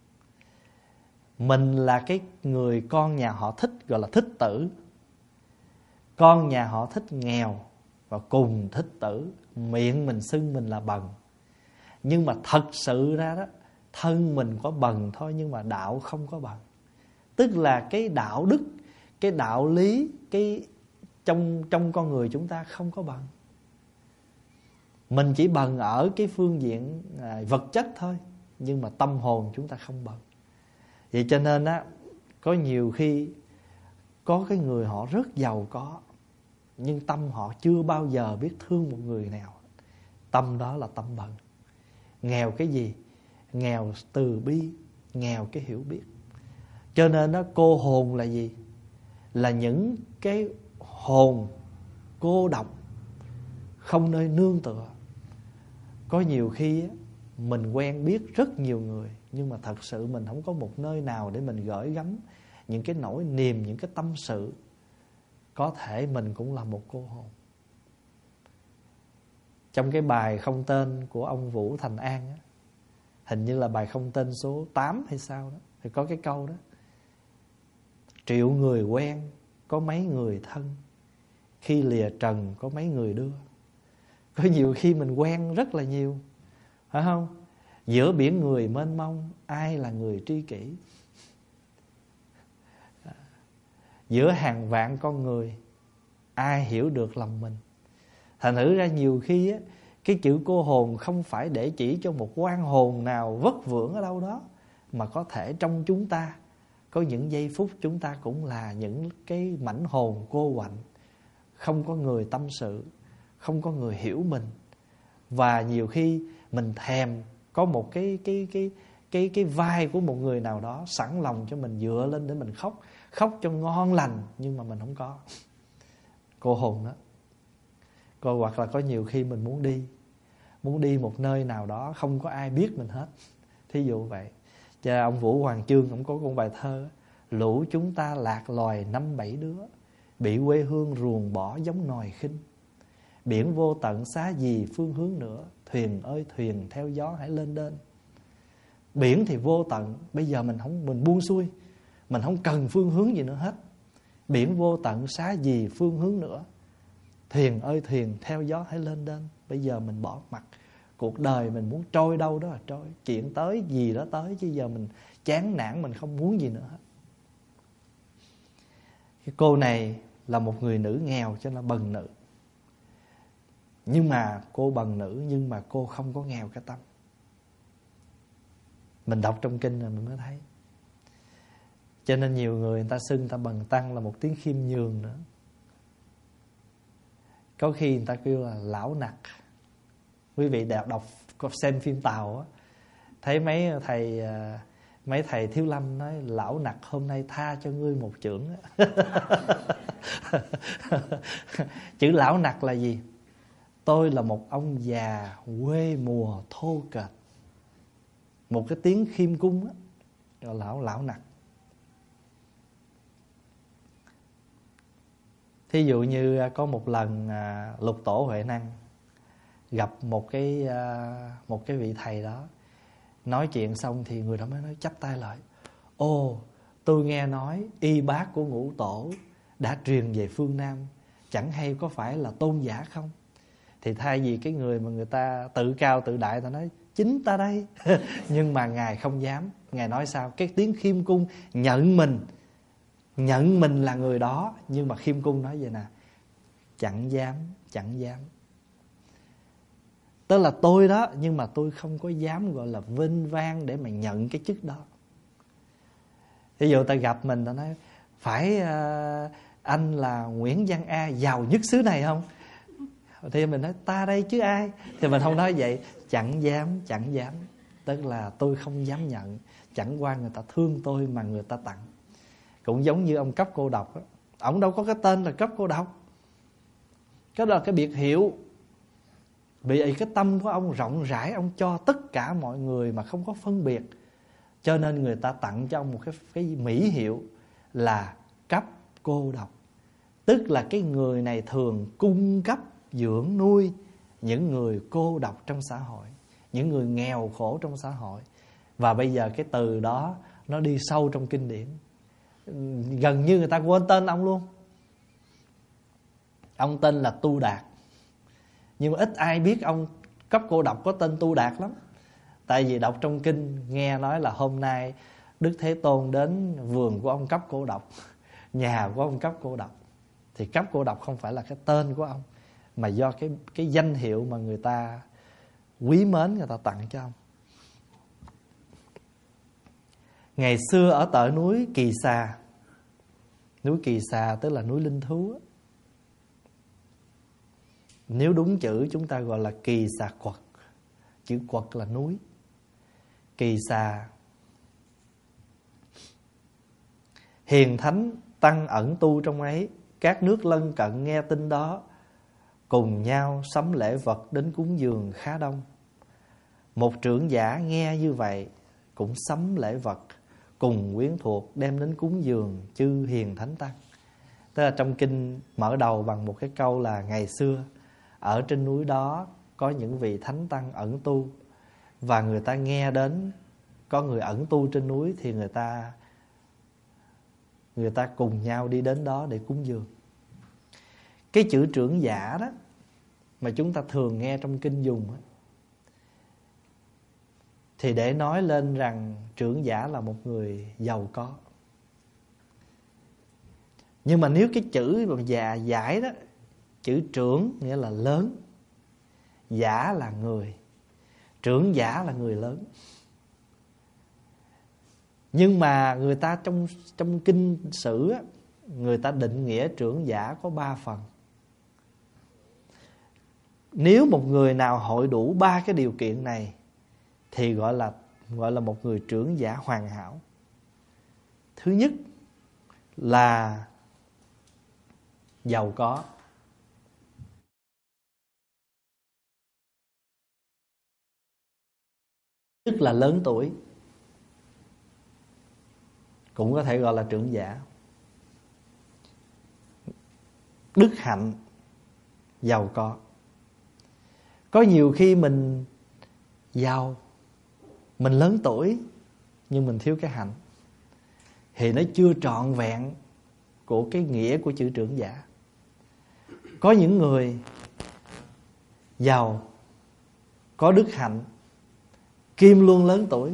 Mình là cái người con nhà họ Thích, gọi là thích tử. Con nhà họ Thích nghèo và cùng thích tử, miệng mình xưng mình là bần. Nhưng mà thật sự ra đó, thân mình có bần thôi, nhưng mà đạo không có bần. Tức là cái đạo đức, cái đạo lý, cái trong trong con người chúng ta không có bần. Mình chỉ bần ở cái phương diện vật chất thôi, nhưng mà tâm hồn chúng ta không bần. Vậy cho nên á, có nhiều khi có cái người họ rất giàu có, nhưng tâm họ chưa bao giờ biết thương một người nào. Tâm đó là tâm bần. Nghèo cái gì? Nghèo từ bi, nghèo cái hiểu biết. Cho nên đó, cô hồn là gì? Là những cái hồn cô độc, không nơi nương tựa. Có nhiều khi á, mình quen biết rất nhiều người, nhưng mà thật sự mình không có một nơi nào để mình gửi gắm những cái nỗi niềm, những cái tâm sự. Có thể mình cũng là một cô hồn. Trong cái bài không tên của ông Vũ Thành An á, hình như là bài không tên số tám hay sao đó, thì có cái câu đó: triệu người quen có mấy người thân, khi lìa trần có mấy người đưa. Có nhiều khi mình quen rất là nhiều, phải không? Giữa biển người mênh mông, ai là người tri kỷ? Giữa hàng vạn con người, ai hiểu được lòng mình? Thành thử ra nhiều khi á, cái chữ cô hồn không phải để chỉ cho một oan hồn nào vất vưởng ở đâu đó, mà có thể trong chúng ta có những giây phút chúng ta cũng là những cái mảnh hồn cô quạnh, không có người tâm sự, không có người hiểu mình. Và nhiều khi mình thèm có một cái cái cái cái cái vai của một người nào đó sẵn lòng cho mình dựa lên để mình khóc, khóc cho ngon lành, nhưng mà mình không có. Cô hồn đó. Cô hoặc là có nhiều khi mình muốn đi, muốn đi một nơi nào đó không có ai biết mình hết. Thí dụ vậy. Cha ông Vũ Hoàng Chương cũng có con bài thơ: lũ chúng ta lạc loài năm bảy đứa, bị quê hương ruồng bỏ giống nòi khinh. Biển vô tận xá gì phương hướng nữa, thuyền ơi thuyền theo gió hãy lên đên. Biển thì vô tận, bây giờ mình không mình buông xuôi, mình không cần phương hướng gì nữa hết. Biển vô tận xá gì phương hướng nữa, thuyền ơi thuyền theo gió hãy lên đên. Bây giờ mình bỏ mặc cuộc đời, mình muốn trôi đâu đó là trôi, chuyện tới gì đó tới, chứ giờ mình chán nản, mình không muốn gì nữa hết. Cái cô này là một người nữ nghèo cho nên bần nữ. Nhưng mà cô bần nữ, nhưng mà cô không có nghèo cái tâm. Mình đọc trong kinh rồi mình mới thấy. Cho nên nhiều người người ta xưng người ta bần tăng là một tiếng khiêm nhường nữa. Có khi người ta kêu là lão nặc. Quý vị đọc, đọc xem phim Tàu á, thấy mấy thầy mấy thầy Thiếu Lâm nói lão nặc hôm nay tha cho ngươi một chưởng. Chữ lão nặc là gì? Tôi là một ông già quê mùa thô kệch. Một cái tiếng khiêm cung á, gọi lão lão nặc. Thí dụ như có một lần Lục Tổ Huệ Năng gặp một cái một cái vị thầy đó. Nói chuyện xong thì người đó mới nói chắp tay lại: Ồ, tôi nghe nói y bác của Ngũ Tổ đã truyền về phương Nam, chẳng hay có phải là tôn giả không? Thì thay vì cái người mà người ta tự cao tự đại, ta nói chính ta đây. Nhưng mà Ngài không dám. Ngài nói sao? Cái tiếng khiêm cung nhận mình, nhận mình là người đó. Nhưng mà khiêm cung nói vậy nè: Chẳng dám, chẳng dám. Tức là tôi đó, nhưng mà tôi không có dám gọi là vinh vang để mà nhận cái chức đó. Ví dụ ta gặp mình, ta nói phải uh, anh là Nguyễn Văn A, giàu nhất xứ này không? Thì mình nói ta đây chứ ai. Thì mình không nói vậy. Chẳng dám, chẳng dám. Tức là tôi không dám nhận. Chẳng qua người ta thương tôi mà người ta tặng. Cũng giống như ông Cấp Cô Độc đó. Ông đâu có cái tên là Cấp Cô Độc. Cái đó là cái biệt hiệu. Vì vậy cái tâm của ông rộng rãi, ông cho tất cả mọi người mà không có phân biệt. Cho nên người ta tặng cho ông một cái, cái mỹ hiệu là Cấp Cô Độc. Tức là cái người này thường cung cấp dưỡng nuôi những người cô độc trong xã hội, những người nghèo khổ trong xã hội. Và bây giờ cái từ đó nó đi sâu trong kinh điển. Gần như người ta quên tên ông luôn. Ông tên là Tu Đạt. Nhưng mà ít ai biết ông Cấp Cô Độc có tên Tu Đạt lắm. Tại vì đọc trong kinh nghe nói là hôm nay Đức Thế Tôn đến vườn của ông Cấp Cô Độc, nhà của ông Cấp Cô Độc. Thì Cấp Cô Độc không phải là cái tên của ông, mà do cái, cái danh hiệu mà người ta quý mến, người ta tặng cho ông. Ngày xưa ở tại núi Kỳ Xà. Núi Kỳ Xà tức là núi linh thú. Nếu đúng chữ chúng ta gọi là Kỳ Xà Quật. Chữ Quật là núi. Kỳ Xà. Hiền thánh tăng ẩn tu trong ấy. Các nước lân cận nghe tin đó, cùng nhau sắm lễ vật đến cúng dường khá đông. Một trưởng giả nghe như vậy cũng sắm lễ vật, cùng quyến thuộc đem đến cúng dường chư hiền thánh tăng. Tức là trong kinh mở đầu bằng một cái câu là ngày xưa ở trên núi đó có những vị thánh tăng ẩn tu, và người ta nghe đến có người ẩn tu trên núi thì người ta người ta cùng nhau đi đến đó để cúng dường. Cái chữ trưởng giả đó mà chúng ta thường nghe trong kinh dùng đó, thì để nói lên rằng trưởng giả là một người giàu có. Nhưng mà nếu cái chữ mà già giải đó, chữ trưởng nghĩa là lớn, giả là người, trưởng giả là người lớn. Nhưng mà người ta trong trong kinh sử á, người ta định nghĩa trưởng giả có ba phần. Nếu một người nào hội đủ ba cái điều kiện này thì gọi là gọi là một người trưởng giả hoàn hảo. Thứ nhất là giàu có. Tức là lớn tuổi, cũng có thể gọi là trưởng giả. Đức hạnh, giàu có. Có nhiều khi mình giàu, mình lớn tuổi, nhưng mình thiếu cái hạnh, thì nó chưa trọn vẹn của cái nghĩa của chữ trưởng giả. Có những người giàu, có đức hạnh, kim luôn lớn tuổi,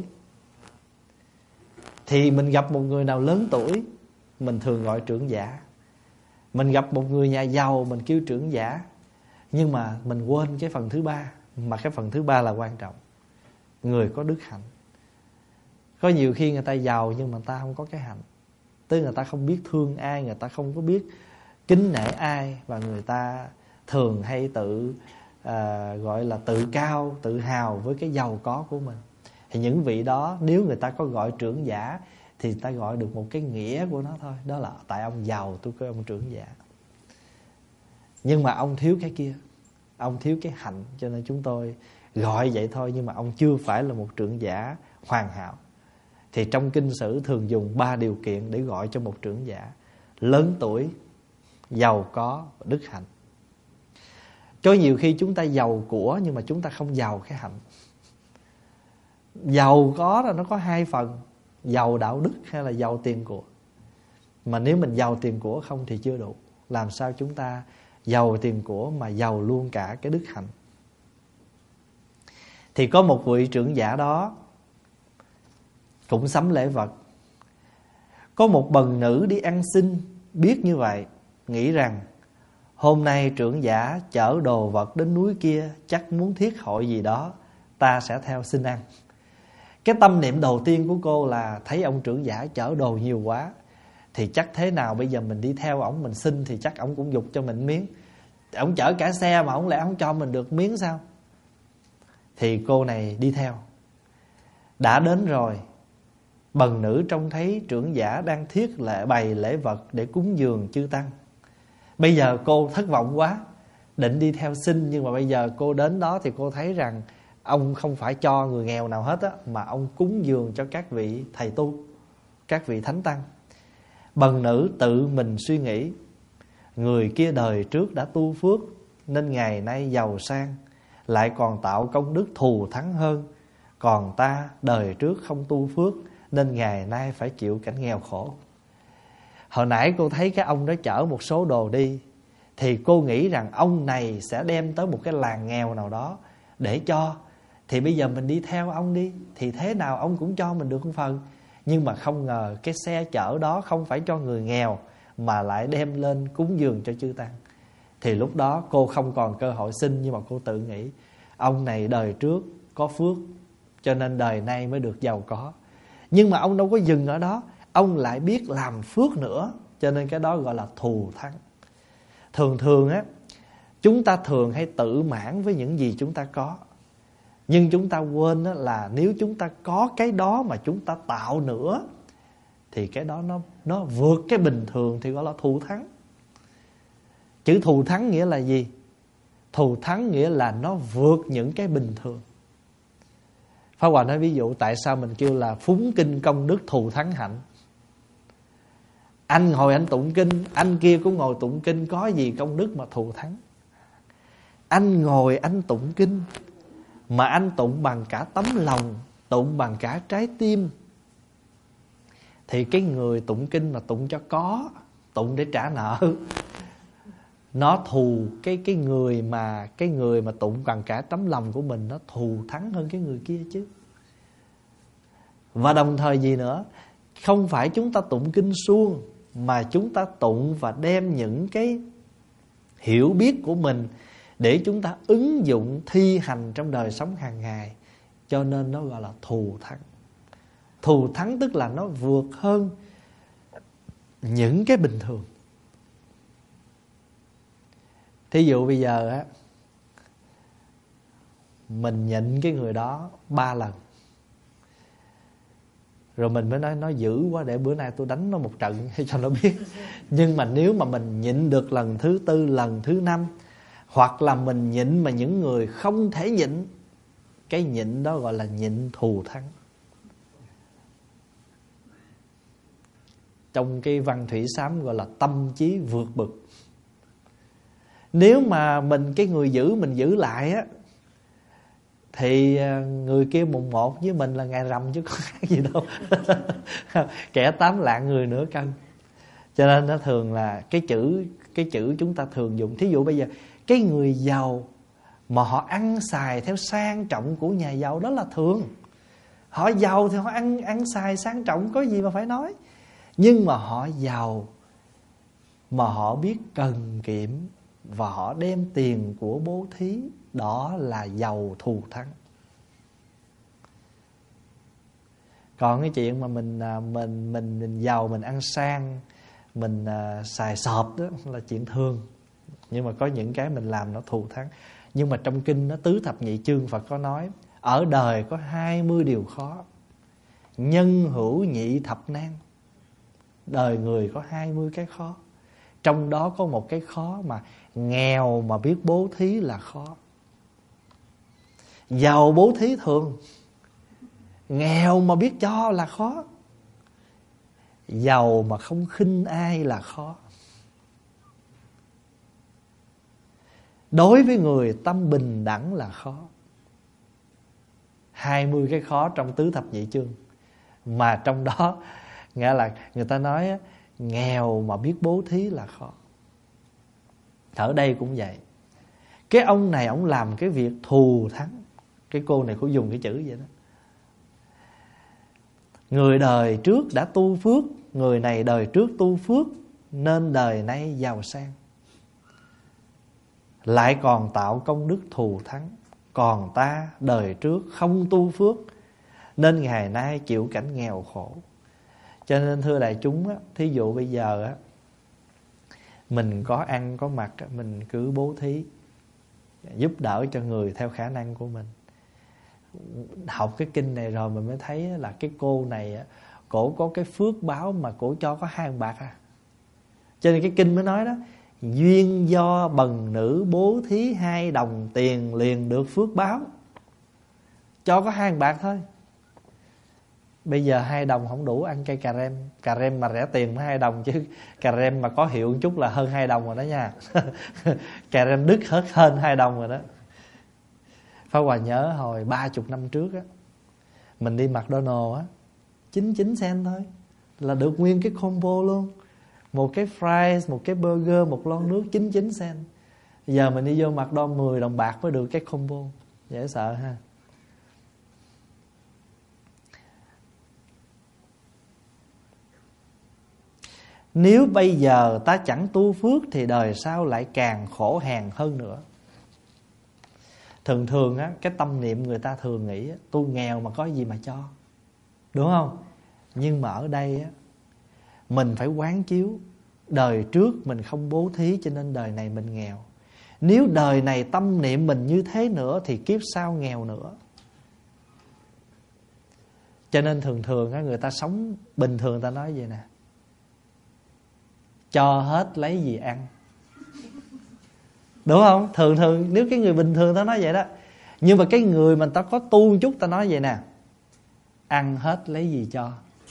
thì mình gặp một người nào lớn tuổi, mình thường gọi trưởng giả. Mình gặp một người nhà giàu, mình kêu trưởng giả. Nhưng mà mình quên cái phần thứ ba, mà cái phần thứ ba là quan trọng. Người có đức hạnh. Có nhiều khi người ta giàu nhưng mà người ta không có cái hạnh. Tức người ta không biết thương ai, người ta không có biết kính nể ai, và người ta thường hay tự à, gọi là tự cao, tự hào với cái giàu có của mình. Thì những vị đó nếu người ta có gọi trưởng giả thì người ta gọi được một cái nghĩa của nó thôi. Đó là tại ông giàu tôi kêu ông trưởng giả. Nhưng mà ông thiếu cái kia, ông thiếu cái hạnh, cho nên chúng tôi gọi vậy thôi. Nhưng mà ông chưa phải là một trưởng giả hoàn hảo. Thì trong kinh sử thường dùng ba điều kiện để gọi cho một trưởng giả: lớn tuổi, giàu có và đức hạnh. Có nhiều khi chúng ta giàu của nhưng mà chúng ta không giàu cái hạnh. Giàu có là nó có hai phần, giàu đạo đức hay là giàu tiền của. Mà nếu mình giàu tiền của không thì chưa đủ. Làm sao chúng ta giàu tiền của mà giàu luôn cả cái đức hạnh. Thì có một vị trưởng giả đó cũng sắm lễ vật. Có một bần nữ đi ăn xin, biết như vậy, nghĩ rằng hôm nay trưởng giả chở đồ vật đến núi kia, chắc muốn thiết hội gì đó, ta sẽ theo xin ăn. Cái tâm niệm đầu tiên của cô là thấy ông trưởng giả chở đồ nhiều quá, thì chắc thế nào bây giờ mình đi theo ổng mình xin thì chắc ổng cũng giục cho mình miếng. Ổng chở cả xe mà ổng lẽ ổng cho mình được miếng sao? Thì cô này đi theo. Đã đến rồi, bần nữ trông thấy trưởng giả đang thiết lệ bày lễ vật để cúng dường chư tăng. Bây giờ cô thất vọng quá, định đi theo xin, nhưng mà bây giờ cô đến đó thì cô thấy rằng ông không phải cho người nghèo nào hết á, mà ông cúng dường cho các vị thầy tu, các vị thánh tăng. Bần nữ tự mình suy nghĩ, người kia đời trước đã tu phước nên ngày nay giàu sang, lại còn tạo công đức thù thắng hơn. Còn ta đời trước không tu phước nên ngày nay phải chịu cảnh nghèo khổ. Hồi nãy cô thấy cái ông đó chở một số đồ đi, thì cô nghĩ rằng ông này sẽ đem tới một cái làng nghèo nào đó để cho. Thì bây giờ mình đi theo ông đi, thì thế nào ông cũng cho mình được một phần. Nhưng mà không ngờ cái xe chở đó không phải cho người nghèo, mà lại đem lên cúng dường cho chư tăng. Thì lúc đó cô không còn cơ hội xin, nhưng mà cô tự nghĩ ông này đời trước có phước cho nên đời nay mới được giàu có. Nhưng mà ông đâu có dừng ở đó, ông lại biết làm phước nữa, cho nên cái đó gọi là thù thắng. Thường thường á, chúng ta thường hay tự mãn với những gì chúng ta có, nhưng chúng ta quên á, là nếu chúng ta có cái đó mà chúng ta tạo nữa, thì cái đó nó, nó vượt cái bình thường, thì gọi là thù thắng. Chữ thù thắng nghĩa là gì? Thù thắng nghĩa là nó vượt những cái bình thường. Pháp Hòa nói ví dụ tại sao mình kêu là phúng kinh công đức thù thắng hạnh. Anh ngồi anh tụng kinh, anh kia cũng ngồi tụng kinh, có gì công đức mà thù thắng. Anh ngồi anh tụng kinh, mà anh tụng bằng cả tấm lòng, tụng bằng cả trái tim, thì cái người tụng kinh mà tụng cho có, tụng để trả nợ, nó thù cái cái người mà cái người mà tụng bằng cả tấm lòng của mình, nó thù thắng hơn cái người kia chứ. Và đồng thời gì nữa, không phải chúng ta tụng kinh suông, mà chúng ta tụng và đem những cái hiểu biết của mình để chúng ta ứng dụng thi hành trong đời sống hàng ngày, cho nên nó gọi là thù thắng. Thù thắng tức là nó vượt hơn những cái bình thường. Thí dụ bây giờ á, mình nhịn cái người đó ba lần, rồi mình mới nói nó dữ quá, để bữa nay tôi đánh nó một trận cho nó biết. Nhưng mà nếu mà mình nhịn được lần thứ tư, lần thứ năm, hoặc là mình nhịn mà những người không thể nhịn, cái nhịn đó gọi là nhịn thù thắng. Trong cái văn thủy sám gọi là tâm trí vượt bực. Nếu mà mình cái người giữ mình giữ lại á, thì người kia mùng một với mình là ngày rằm chứ có khác gì đâu. Kẻ tám lạng người nửa cân. Cho nên nó thường là cái chữ cái chữ chúng ta thường dùng. Thí dụ bây giờ cái người giàu mà họ ăn xài theo sang trọng của nhà giàu, đó là thường. Họ giàu thì họ ăn ăn xài sang trọng, có gì mà phải nói. Nhưng mà họ giàu mà họ biết cần kiệm và họ đem tiền của bố thí, đó là giàu thù thắng. Còn cái chuyện mà mình mình mình, mình giàu mình ăn sang, mình uh, xài sọp đó là chuyện thường. Nhưng mà có những cái mình làm nó thù thắng. Nhưng mà trong kinh nó tứ thập nhị chương Phật có nói, ở đời có hai mươi điều khó, nhân hữu nhị thập nan. Đời người có hai mươi cái khó. Trong đó có một cái khó mà nghèo mà biết bố thí là khó. Giàu bố thí thường, nghèo mà biết cho là khó. Giàu mà không khinh ai là khó. Đối với người tâm bình đẳng là khó. Hai mươi cái khó trong tứ thập nhị chương. Mà trong đó nghĩa là người ta nói nghèo mà biết bố thí là khó. Ở đây cũng vậy. Cái ông này ông làm cái việc thù thắng. Cái cô này cô dùng cái chữ vậy đó. Người đời trước đã tu phước, người này đời trước tu phước nên đời nay giàu sang. Lại còn tạo công đức thù thắng. Còn ta đời trước không tu phước nên ngày nay chịu cảnh nghèo khổ. Cho nên thưa đại chúng á, thí dụ bây giờ á, mình có ăn có mặc, mình cứ bố thí, giúp đỡ cho người theo khả năng của mình. Học cái kinh này rồi mình mới thấy là cái cô này á, cổ có cái phước báo mà cổ cho có hai đồng bạc à. Cho nên cái kinh mới nói đó, duyên do bần nữ bố thí hai đồng tiền liền được phước báo. Cho có hai đồng bạc thôi. Bây giờ hai đồng không đủ ăn cây cà rem. Cà rem mà rẻ tiền mới hai đồng, chứ cà rem mà có hiệu một chút là hơn hai đồng rồi đó nha. Cà rem đứt hết hơn hai đồng rồi đó. Pháp Hòa nhớ hồi ba mươi năm trước á, mình đi McDonald's á, chín mươi chín cent thôi là được nguyên cái combo luôn. Một cái fries, một cái burger, một lon nước chín mươi chín cent. Giờ mình đi vô McDonald's mười đồng bạc mới được cái combo. Dễ sợ ha. Nếu bây giờ ta chẳng tu phước thì đời sau lại càng khổ hèn hơn nữa. Thường thường á, cái tâm niệm người ta thường nghĩ á, tôi nghèo mà có gì mà cho, đúng không? Nhưng mà ở đây á, mình phải quán chiếu đời trước mình không bố thí cho nên đời này mình nghèo. Nếu đời này tâm niệm mình như thế nữa thì kiếp sau nghèo nữa. Cho nên thường thường á, người ta sống bình thường ta nói vậy nè: cho hết lấy gì ăn. Đúng không? Thường thường nếu cái người bình thường ta nói vậy đó. Nhưng mà cái người mà ta có tu một chút ta nói vậy nè: ăn hết lấy gì cho.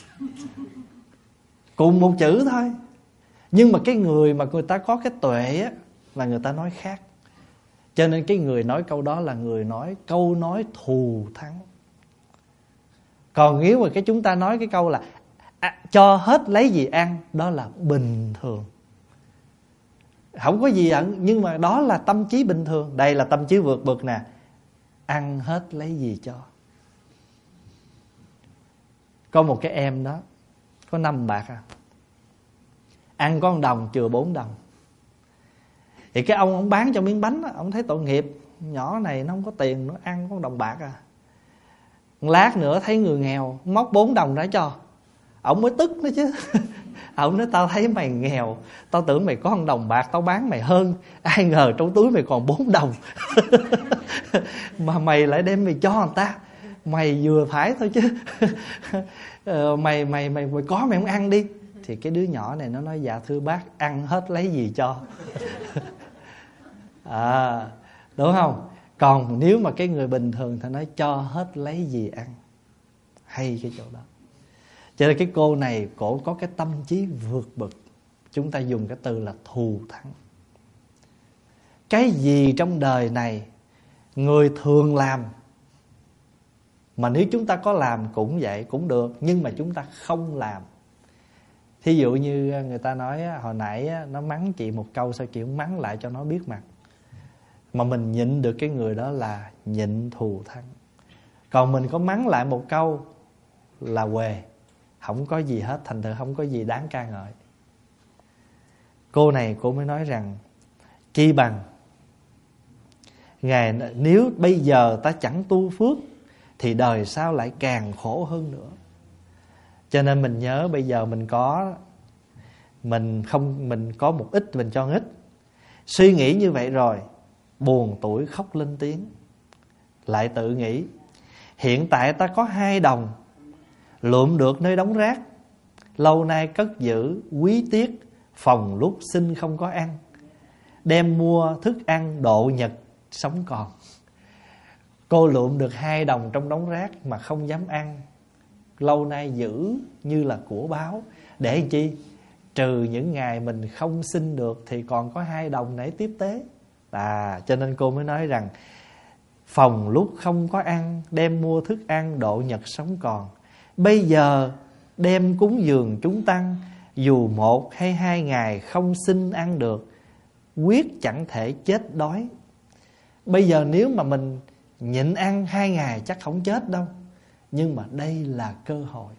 Cùng một chữ thôi. Nhưng mà cái người mà người ta có cái tuệ á, là người ta nói khác. Cho nên cái người nói câu đó là người nói câu nói thù thắng. Còn nếu mà cái chúng ta nói cái câu là à, cho hết lấy gì ăn, đó là bình thường, không có gì ẩn. Nhưng mà đó là tâm trí bình thường. Đây là tâm trí vượt bậc nè: ăn hết lấy gì cho. Có một cái em đó có năm bạc à, ăn có một đồng chừa bốn đồng. Thì cái ông ông bán cho miếng bánh đó, ông thấy tội nghiệp, nhỏ này nó không có tiền, nó ăn có một đồng bạc à. Lát nữa thấy người nghèo móc bốn đồng ra cho, ông mới tức nữa chứ. Ông nói tao thấy mày nghèo, tao tưởng mày có một đồng bạc tao bán mày hơn, ai ngờ trong túi mày còn bốn đồng. Mà mày lại đem mày cho người ta, mày vừa phải thôi chứ. ờ, mày, mày mày mày có mày không ăn đi. Thì cái đứa nhỏ này nó nói: dạ thưa bác, ăn hết lấy gì cho. À, đúng không? Còn nếu mà cái người bình thường thì nói cho hết lấy gì ăn. Hay cái chỗ đó. Cho nên cái cô này cổ có cái tâm trí vượt bậc. Chúng ta dùng cái từ là thù thắng. Cái gì trong đời này người thường làm, mà nếu chúng ta có làm cũng vậy, cũng được, nhưng mà chúng ta không làm. Thí dụ như người ta nói hồi nãy nó mắng chị một câu, sao chị cũng mắng lại cho nó biết mặt. Mà mình nhịn được cái người đó là nhịn thù thắng. Còn mình có mắng lại một câu là huề, không có gì hết, thành thử không có gì đáng ca ngợi. Cô này cô mới nói rằng chi bằng Ngài, nếu bây giờ ta chẳng tu phước thì đời sau lại càng khổ hơn nữa. Cho nên mình nhớ bây giờ mình có, mình không, mình có một ít mình cho ít. Suy nghĩ như vậy rồi, buồn tủi khóc lên tiếng. Lại tự nghĩ: hiện tại ta có hai đồng, lượm được nơi đống rác, lâu nay cất giữ quý tiếc, phòng lúc xin không có ăn, đem mua thức ăn độ nhật sống còn. Cô lượm được hai đồng trong đống rác mà không dám ăn, lâu nay giữ như là của báo. Để làm chi? Trừ những ngày mình không xin được thì còn có hai đồng để tiếp tế. À, cho nên cô mới nói rằng phòng lúc không có ăn, đem mua thức ăn độ nhật sống còn. Bây giờ đem cúng dường chúng tăng, dù một hay hai ngày không xin ăn được, quyết chẳng thể chết đói. Bây giờ nếu mà mình nhịn ăn hai ngày chắc không chết đâu, nhưng mà đây là cơ hội.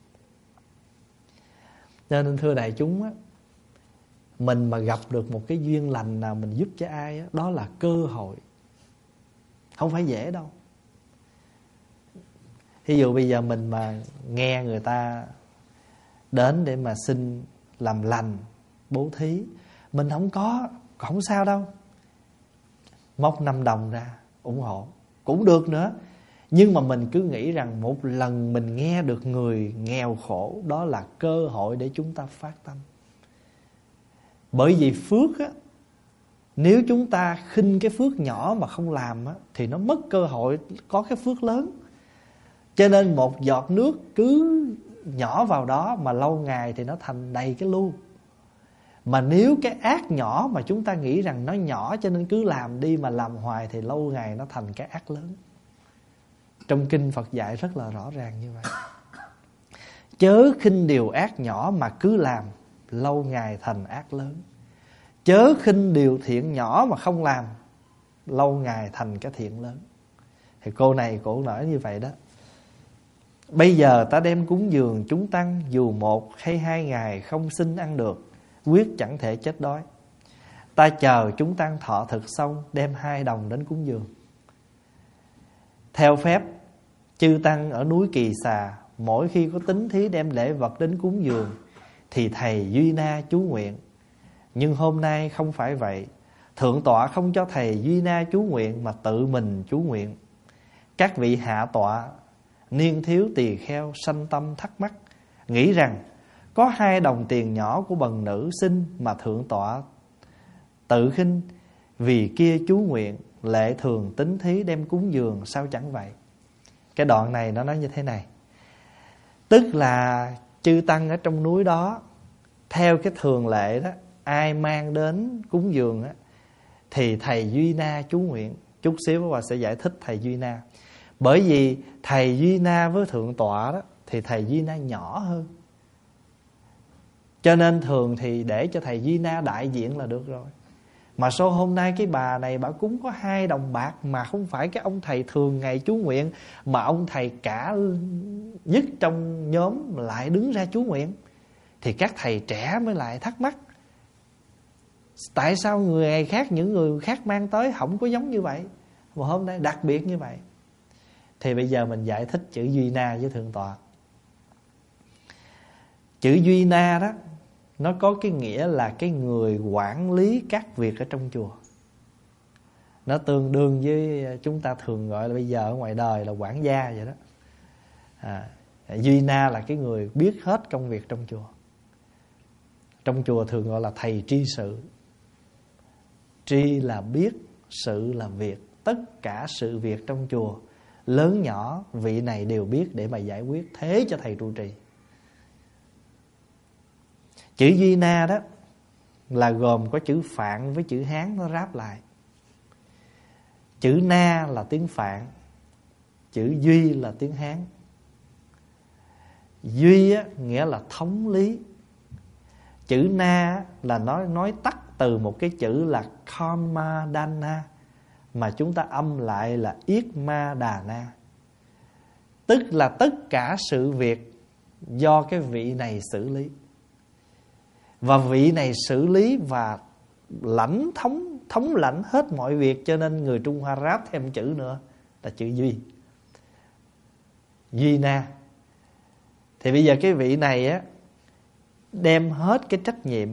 Cho nên thưa đại chúng á, mình mà gặp được một cái duyên lành nào mình giúp cho ai á, đó là cơ hội, không phải dễ đâu. Ví dụ bây giờ mình mà nghe người ta đến để mà xin làm lành, bố thí, mình không có, không sao đâu, móc năm đồng ra ủng hộ cũng được nữa. Nhưng mà mình cứ nghĩ rằng một lần mình nghe được người nghèo khổ, đó là cơ hội để chúng ta phát tâm. Bởi vì phước á, nếu chúng ta khinh cái phước nhỏ mà không làm á, thì nó mất cơ hội có cái phước lớn. Cho nên một giọt nước cứ nhỏ vào đó mà lâu ngày thì nó thành đầy cái lu. Mà nếu cái ác nhỏ mà chúng ta nghĩ rằng nó nhỏ cho nên cứ làm đi, mà làm hoài thì lâu ngày nó thành cái ác lớn. Trong kinh Phật dạy rất là rõ ràng như vậy. Chớ khinh điều ác nhỏ mà cứ làm, lâu ngày thành ác lớn. Chớ khinh điều thiện nhỏ mà không làm, lâu ngày thành cái thiện lớn. Thì cô này cổ nói như vậy đó. Bây giờ ta đem cúng dường chúng tăng, dù một hay hai ngày không xin ăn được, quyết chẳng thể chết đói. Ta chờ chúng tăng thọ thực xong, đem hai đồng đến cúng dường. Theo phép, chư tăng ở núi Kỳ Xà, mỗi khi có tín thí đem lễ vật đến cúng dường, thì thầy Duy Na chú nguyện. Nhưng hôm nay không phải vậy. Thượng tọa không cho thầy Duy Na chú nguyện, mà tự mình chú nguyện. Các vị hạ tọa niên thiếu tỳ kheo sanh tâm thắc mắc, nghĩ rằng có hai đồng tiền nhỏ của bần nữ xin mà thượng tọa tự khinh, vì kia chú nguyện, lệ thường tín thí đem cúng dường, sao chẳng vậy? Cái đoạn này nó nói như thế này. Tức là chư tăng ở trong núi đó, theo cái thường lệ đó, ai mang đến cúng dường á, thì thầy Duy Na chú nguyện. Chút xíu bà sẽ giải thích thầy Duy Na. Bởi vì thầy Duy Na với thượng tọa đó, thì thầy Duy Na nhỏ hơn, cho nên thường thì để cho thầy Duy Na đại diện là được rồi. Mà số hôm nay cái bà này bà cúng có hai đồng bạc, mà không phải cái ông thầy thường ngày chú nguyện, mà ông thầy cả nhất trong nhóm lại đứng ra chú nguyện. Thì các thầy trẻ mới lại thắc mắc, tại sao người ngày khác, những người khác mang tới không có giống như vậy, mà hôm nay đặc biệt như vậy? Thì bây giờ mình giải thích chữ Duy Na với thượng tọa. Chữ Duy Na đó, nó có cái nghĩa là cái người quản lý các việc ở trong chùa. Nó tương đương với chúng ta thường gọi là bây giờ ở ngoài đời là quản gia vậy đó. à, Duy Na là cái người biết hết công việc trong chùa. Trong chùa thường gọi là thầy tri sự. Tri là biết, sự là việc. Tất cả sự việc trong chùa, lớn nhỏ, vị này đều biết để mà giải quyết, thế cho thầy trụ trì. Chữ Duy Na đó là gồm có chữ Phạn với chữ Hán nó ráp lại. Chữ Na là tiếng Phạn, chữ Duy là tiếng Hán. Duy á, nghĩa là thống lý. Chữ Na là nói, nói tắt từ một cái chữ là Karmadana, mà chúng ta âm lại là Yết Ma Đà Na. Tức là tất cả sự việc do cái vị này xử lý. Và vị này xử lý và lãnh thống thống lãnh hết mọi việc, cho nên người Trung Hoa ráp thêm chữ nữa là chữ Duy. Duy Na. Thì bây giờ cái vị này á, đem hết cái trách nhiệm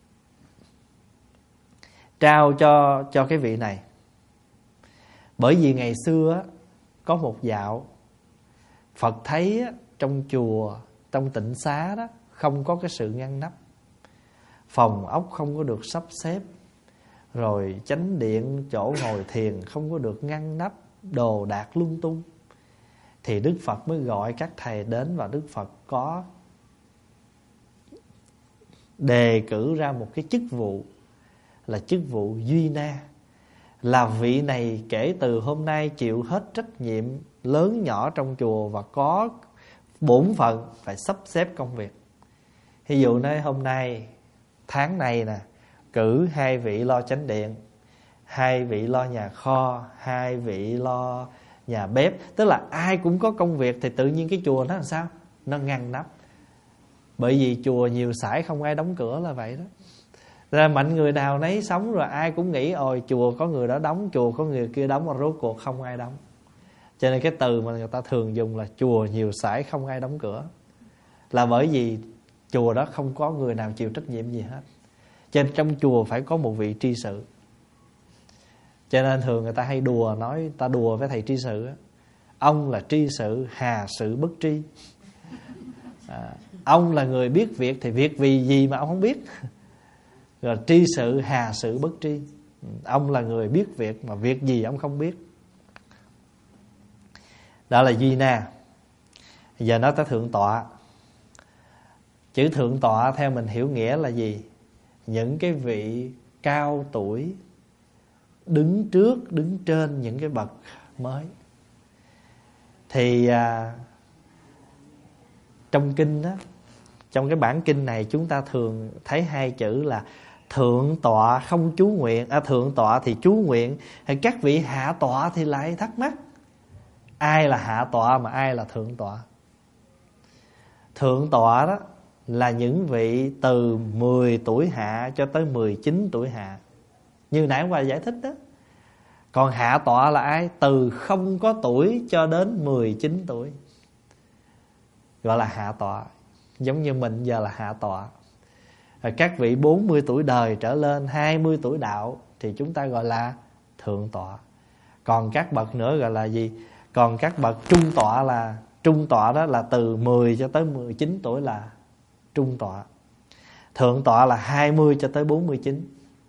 trao cho cho cái vị này. Bởi vì ngày xưa á, có một dạo Phật thấy á, trong chùa, trong tịnh xá đó, không có cái sự ngăn nắp, phòng ốc không có được sắp xếp, rồi chánh điện, chỗ ngồi thiền không có được ngăn nắp, đồ đạc lung tung. Thì Đức Phật mới gọi các thầy đến, và Đức Phật có đề cử ra một cái chức vụ là chức vụ Duy Na. là vị này kể từ hôm nay chịu hết trách nhiệm lớn nhỏ trong chùa và có bổn phận phải sắp xếp công việc. Ví dụ nói hôm nay tháng này nè, cử hai vị lo chánh điện, hai vị lo nhà kho, hai vị lo nhà bếp. Tức là ai cũng có công việc thì tự nhiên cái chùa nó làm sao? Nó ngăn nắp. Bởi vì chùa nhiều sải không ai đóng cửa là vậy đó. Ra mạnh người nào nấy sống, rồi ai cũng nghĩ ôi chùa có người đó đóng, chùa có người kia đóng, mà rốt cuộc không ai đóng. Cho nên cái từ mà người ta thường dùng là chùa nhiều sải không ai đóng cửa, là bởi vì chùa đó không có người nào chịu trách nhiệm gì hết. Cho nên trong chùa phải có một vị tri sự. Cho nên thường người ta hay đùa, nói ta đùa với thầy tri sự á, ông là tri sự, hà sự bất tri. à, Ông là người biết việc thì việc vì gì mà ông không biết. Rồi tri sự, hà sự bất tri. Ông là người biết việc mà việc gì ông không biết. Đó là duy na. Giờ nói tới thượng tọa. Chữ thượng tọa theo mình hiểu nghĩa là gì? Những cái vị cao tuổi đứng trước, đứng trên những cái bậc mới. Thì à, trong kinh đó, trong cái bản kinh này chúng ta thường thấy hai chữ là thượng tọa không chú nguyện. À, thượng tọa thì chú nguyện, hay các vị hạ tọa thì lại thắc mắc ai là hạ tọa mà ai là thượng tọa. Thượng tọa đó là những vị từ mười tuổi hạ cho tới mười chín tuổi hạ, như nãy qua giải thích đó. Còn hạ tọa là ai? Từ không có tuổi cho đến mười chín tuổi, gọi là hạ tọa. Giống như mình giờ là hạ tọa. Rồi các vị bốn mươi tuổi đời trở lên, hai mươi tuổi đạo thì chúng ta gọi là thượng tọa. Còn các bậc nữa gọi là gì? Còn các bậc trung tọa là, trung tọa đó là từ mười cho tới mười chín tuổi là trung tọa. Thượng tọa là hai mươi cho tới bốn mươi chín.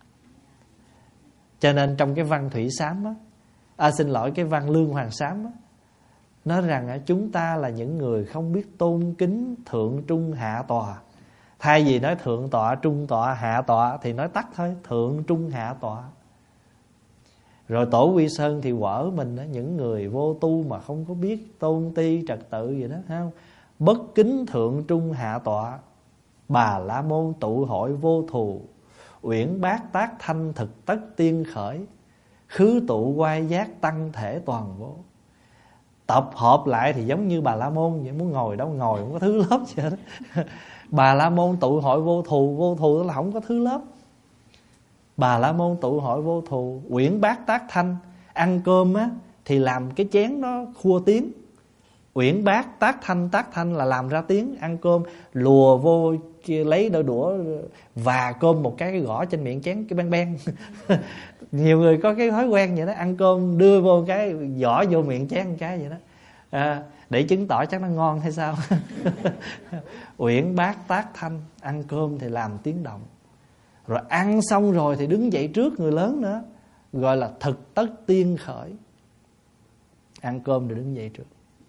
Cho nên trong cái văn Thủy Sám á, à, xin lỗi cái văn Lương Hoàng Sám á, nói rằng chúng ta là những người không biết tôn kính thượng trung hạ tọa. Thay vì nói thượng tọa, trung tọa, hạ tọa thì nói tắt thôi, thượng trung hạ tọa. Rồi Tổ Quy Sơn thì quở mình đó, những người vô tu mà không có biết tôn ti trật tự gì đó, thấy không? Bất kính thượng trung hạ tọa, Bà La Môn tụ hội vô thù, uyển bát tác thanh thực tất tiên khởi, khứ tụ quay giác tăng thể toàn vô. Tập hợp lại thì giống như Bà La Môn vậy, muốn ngồi đâu ngồi, không có thứ lớp gì hết. Bà La Môn tụ hội vô thù, vô thù là không có thứ lớp. Bà La Môn tụ hội vô thù, uyển bát tác thanh. Ăn cơm á thì làm cái chén nó khua tiếng. Uyển bát tác thanh, tác thanh là làm ra tiếng. Ăn cơm lùa vô, lấy đôi đũa và cơm một cái, cái gõ trên miệng chén cái beng beng. Nhiều người có cái thói quen vậy đó, ăn cơm đưa vô cái gõ vô miệng chén một cái vậy đó, à, để chứng tỏ chắc nó ngon hay sao. Uyển bát tác thanh, ăn cơm thì làm tiếng động. Rồi ăn xong rồi thì đứng dậy trước người lớn nữa, gọi là thực tất tiên khởi. Ăn cơm rồi đứng dậy trước.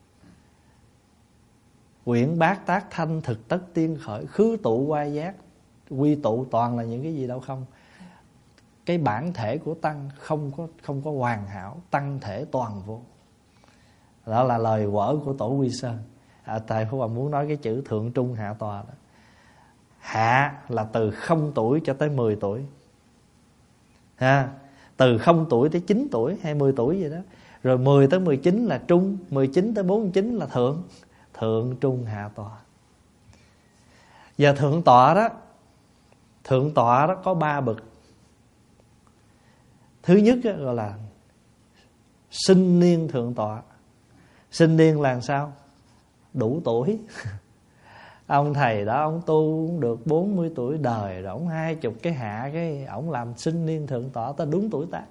Uyển bát tác thanh, thực tất tiên khởi, khứ tụ quay giác. Quy tụ toàn là những cái gì đâu không. Cái bản thể của tăng không có không có hoàn hảo, tăng thể toàn vô. Đó là lời quở của Tổ Quy Sơn. À, thầy Phú Hoàng muốn nói cái chữ thượng trung hạ tọa đó. Hạ là từ không tuổi cho tới mười tuổi, ha, từ không tuổi tới chín tuổi hay mười tuổi vậy đó. Rồi mười tới mười chín là trung, mười chín tới bốn mươi chín là thượng. Thượng trung hạ tọa. Giờ thượng tọa đó, thượng tọa đó có ba bậc. Thứ nhất đó, gọi là sinh niên thượng tọa. Sinh niên là sao? Đủ tuổi. Ông thầy đó, ông tu được bốn mươi tuổi đời rồi, ông hai chục cái hạ, cái ông làm sinh niên thượng tọa, ta đúng tuổi tác.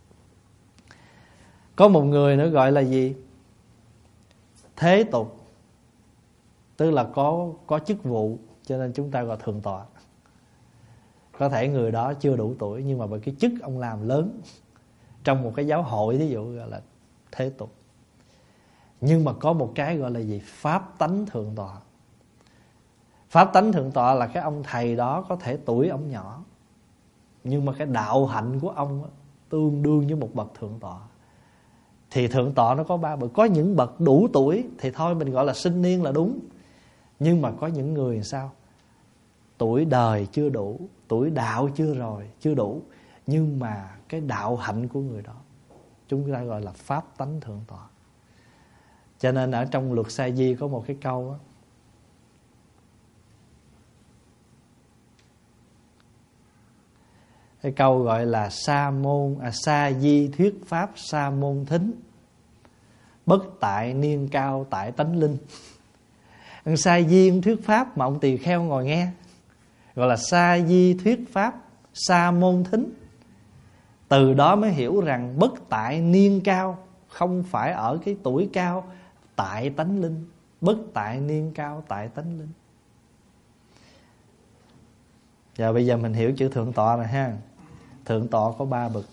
Có một người nữa gọi là gì? Thế tục. Tức là có có chức vụ, cho nên chúng ta gọi thượng tọa. Có thể người đó chưa đủ tuổi, nhưng mà bởi cái chức ông làm lớn trong một cái giáo hội, thí dụ gọi là thế tục. Nhưng mà có một cái gọi là gì? Pháp tánh thượng tọa. Pháp tánh thượng tọa là cái ông thầy đó có thể tuổi ông nhỏ, nhưng mà cái đạo hạnh của ông tương đương với một bậc thượng tọa. Thì thượng tọa nó có ba bậc. Có những bậc đủ tuổi thì thôi mình gọi là sinh niên là đúng. Nhưng mà có những người sao? Tuổi đời chưa đủ, tuổi đạo chưa rồi, chưa đủ, nhưng mà cái đạo hạnh của người đó chúng ta gọi là pháp tánh thượng tọa. Cho nên ở trong luật Sa Di có một cái câu đó, cái câu gọi là sa môn à, sa di thuyết pháp sa môn thính, bất tại niên cao tại tánh linh. Ông Sa Di ông thuyết pháp mà ông tỳ kheo ngồi nghe, gọi là sa di thuyết pháp sa môn thính. Từ đó mới hiểu rằng bất tại niên cao không phải ở cái tuổi cao, tại tánh linh. Bất tại niên cao tại tánh linh. Giờ bây giờ mình hiểu chữ thượng tọa rồi ha. Thượng tọa có ba bậc.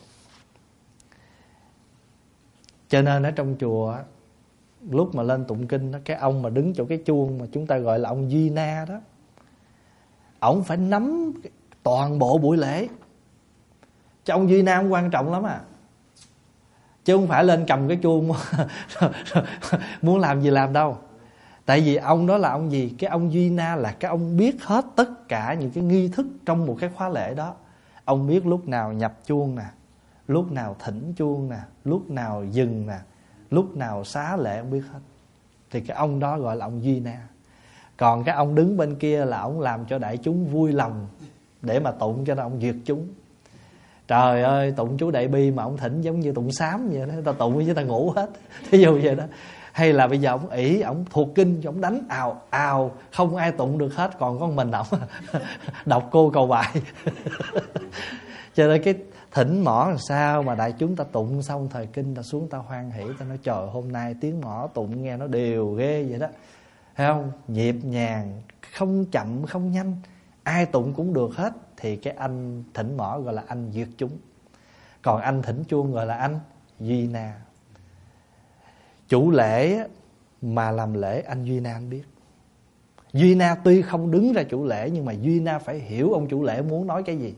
Cho nên ở trong chùa, lúc mà lên tụng kinh đó, cái ông mà đứng chỗ cái chuông mà chúng ta gọi là ông Duy Na đó, ổng phải nắm toàn bộ buổi lễ. Chứ ông Duy Na cũng quan trọng lắm à. Chứ không phải lên cầm cái chuông muốn làm gì làm đâu. Tại vì ông đó là ông gì? Cái ông Duy Na là cái ông biết hết tất cả những cái nghi thức trong một cái khóa lễ đó. Ông biết lúc nào nhập chuông nè, lúc nào thỉnh chuông nè, lúc nào dừng nè, lúc nào xá lễ, ông biết hết. Thì cái ông đó gọi là ông Duy Na. Còn cái ông đứng bên kia là ông làm cho đại chúng vui lòng để mà tụng cho ông duyệt chúng. Trời ơi, tụng chú Đại Bi mà ông thỉnh giống như tụng sám vậy đó, ta tụng với ta ngủ hết. Thí dụ vậy đó. Hay là bây giờ ông ỷ, ông thuộc kinh, ông đánh ào ào, không ai tụng được hết, còn con mình ông đọc cô cầu bài. Cho nên cái thỉnh mỏ làm sao mà đại chúng ta tụng xong thời kinh, ta xuống ta hoan hỷ, ta nói trời hôm nay tiếng mỏ tụng nghe nó đều ghê vậy đó. Thấy không? Nhịp nhàng, không chậm không nhanh, ai tụng cũng được hết. Thì cái anh thỉnh mỏ gọi là anh duyệt chúng. Còn anh thỉnh chuông gọi là anh Duy Na. Chủ lễ mà làm lễ anh Duy Na anh biết. Duy Na tuy không đứng ra chủ lễ, nhưng mà Duy Na phải hiểu ông chủ lễ muốn nói cái gì.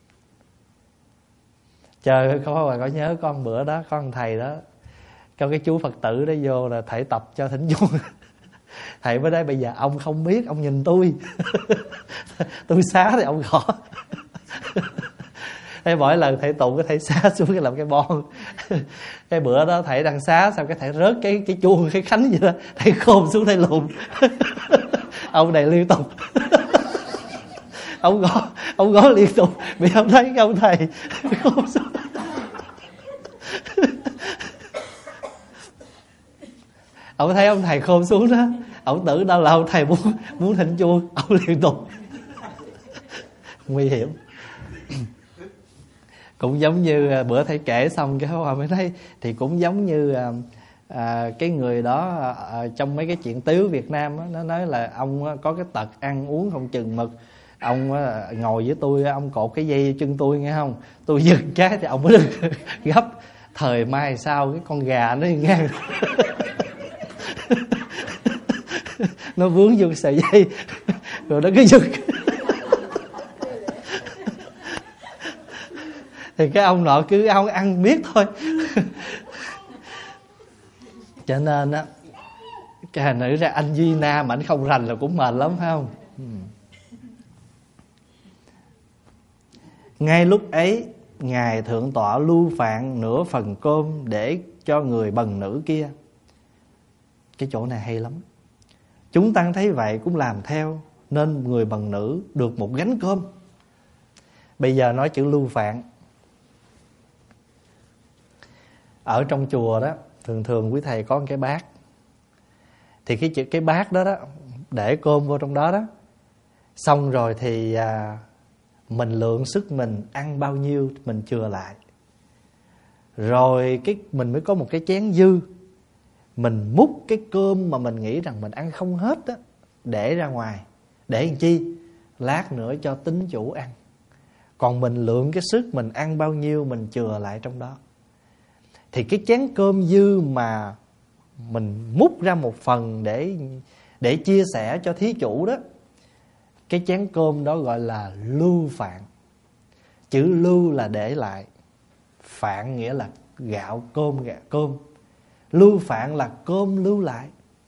Trời ơi, có bà có nhớ con bữa đó, con thầy đó, có cái chú Phật tử đó vô là thầy tập cho thỉnh chuông. Thầy mới nói bây giờ ông không biết, ông nhìn tôi. Tôi xá thì ông gõ. Thế mỗi lần thầy tụng cái thầy xá xuống cái làm cái bon. Cái bữa đó thầy đang xá, xong cái thầy rớt cái cái chuông cái khánh vậy đó, thầy khôn xuống thầy lùn. Ông này liên tục. Ông gõ, ông gõ liên tục, bị ông thấy cái ông thầy khôn xuống. Ông thấy ông thầy khôn xuống đó, ông tưởng đâu là ông thầy muốn muốn thỉnh chuông, ông liên tục. Nguy hiểm. Cũng giống như bữa thầy kể xong cái hoa mới thấy, thì cũng giống như à, cái người đó à, trong mấy cái chuyện tiếu Việt Nam đó, nó nói là ông có cái tật ăn uống không chừng mực. Ông à, ngồi với tôi, ông cột cái dây chân tôi nghe không, tôi giật cái thì ông mới được gấp. Thời mai sau cái con gà nó ngang. Nó vướng vô sợi dây rồi nó cứ giật. Thì cái ông nọ cứ ông ăn biết thôi. Cho nên á, cái hình nữ ra anh Duy Na mà anh không rành là cũng mệt lắm phải không? Ngay lúc ấy, Ngài Thượng Tọa lưu phạn nửa phần cơm để cho người bần nữ kia. Cái chỗ này hay lắm. Chúng tăng thấy vậy cũng làm theo, nên người bần nữ được một gánh cơm. Bây giờ nói chữ lưu phạn. Ở trong chùa đó, thường thường quý thầy có một cái bát. Thì cái chữ cái bát đó đó, để cơm vô trong đó đó. Xong rồi thì à, mình lượng sức mình ăn bao nhiêu mình chừa lại. Rồi cái mình mới có một cái chén dư. Mình múc cái cơm mà mình nghĩ rằng mình ăn không hết đó, để ra ngoài. Để làm chi? Lát nữa cho tín chủ ăn. Còn mình lượng cái sức mình ăn bao nhiêu mình chừa lại trong đó. Thì cái chén cơm dư mà mình múc ra một phần để để chia sẻ cho thí chủ đó, cái chén cơm đó gọi là lưu phạn. Chữ lưu là để lại, Phạn nghĩa là gạo, cơm, gạo, cơm. Lưu phạn là cơm lưu lại.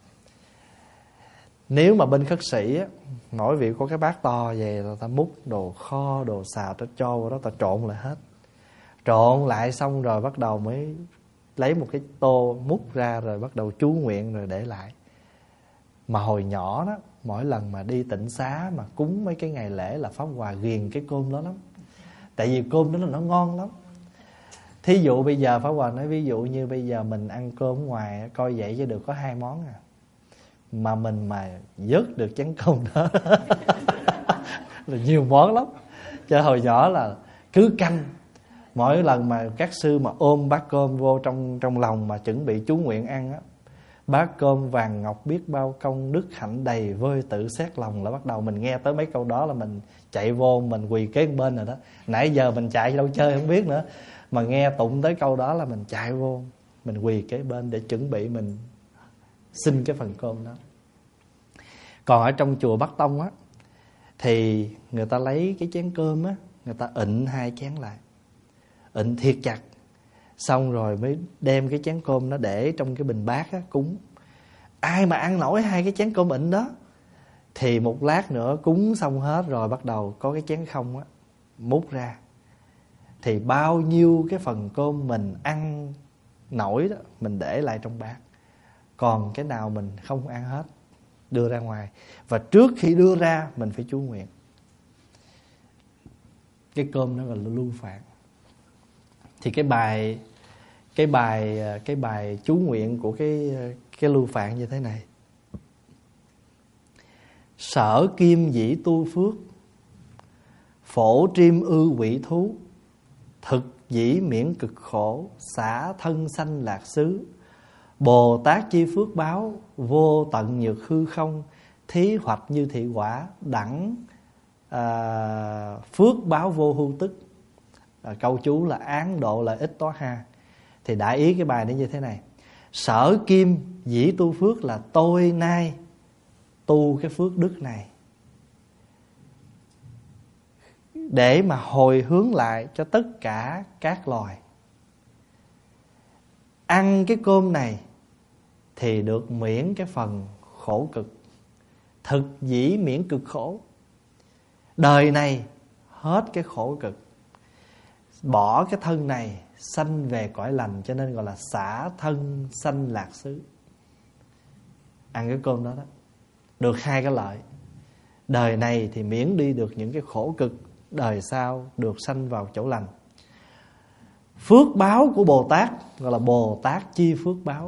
Nếu mà bên khất sĩ á, mỗi vị có cái bát to về là ta múc đồ kho, đồ xào, ta cho vào đó, ta trộn lại hết. Trộn lại xong rồi bắt đầu mới lấy một cái tô múc ra, rồi bắt đầu chú nguyện rồi để lại. Mà hồi nhỏ đó, mỗi lần mà đi tịnh xá mà cúng mấy cái ngày lễ là Pháp Hòa ghiền cái cơm đó lắm. Tại vì cơm đó nó ngon lắm. Thí dụ bây giờ Pháp Hòa nói, ví dụ như bây giờ mình ăn cơm ngoài coi vậy chứ được có hai món à, mà mình mà vớt được chén cơm đó là nhiều món lắm. Cho hồi nhỏ là cứ canh, mỗi lần mà các sư mà ôm bát cơm vô trong trong lòng mà chuẩn bị chú nguyện ăn á, bát cơm vàng ngọc biết bao công, đức hạnh đầy vơi tự xét lòng, là bắt đầu mình nghe tới mấy câu đó là mình chạy vô mình quỳ kế bên rồi đó. Nãy giờ mình chạy đâu chơi không biết nữa, mà nghe tụng tới câu đó là mình chạy vô mình quỳ kế bên để chuẩn bị mình xin cái phần cơm đó. Còn ở trong chùa Bắc Tông á, thì người ta lấy cái chén cơm á, người ta ịnh hai chén lại, ịnh thiệt chặt, xong rồi mới đem cái chén cơm nó để trong cái bình bát á, cúng. Ai mà ăn nổi hai cái chén cơm ịnh đó thì một lát nữa cúng xong hết rồi bắt đầu có cái chén không á, múc ra. Thì bao nhiêu cái phần cơm mình ăn nổi đó, mình để lại trong bát. Còn cái nào mình không ăn hết, đưa ra ngoài. Và trước khi đưa ra mình phải chú nguyện. Cái cơm đó gọi là lưu phạn. Thì cái bài Cái bài Cái bài chú nguyện của cái Cái lưu phạn như thế này: sở kim dĩ tu phước, phổ triêm ư quỷ thú, thực dĩ miễn cực khổ, xả thân sanh lạc xứ. Bồ Tát chi phước báo, vô tận nhược hư không, thí hoạch như thị quả, đẳng à, phước báo vô hưu tức. à, Câu chú là án độ lợi ích toá ha. Thì đại ý cái bài này như thế này: sở kim dĩ tu phước là tôi nay tu cái phước đức này để mà hồi hướng lại cho tất cả các loài. Ăn cái cơm này thì được miễn cái phần khổ cực, thực dĩ miễn cực khổ. Đời này hết cái khổ cực, bỏ cái thân này sanh về cõi lành, cho nên gọi là xả thân sanh lạc xứ. Ăn cái cơm đó đó được hai cái lợi. Đời này thì miễn đi được những cái khổ cực, đời sau được sanh vào chỗ lành. Phước báo của Bồ Tát gọi là Bồ Tát chi phước báo,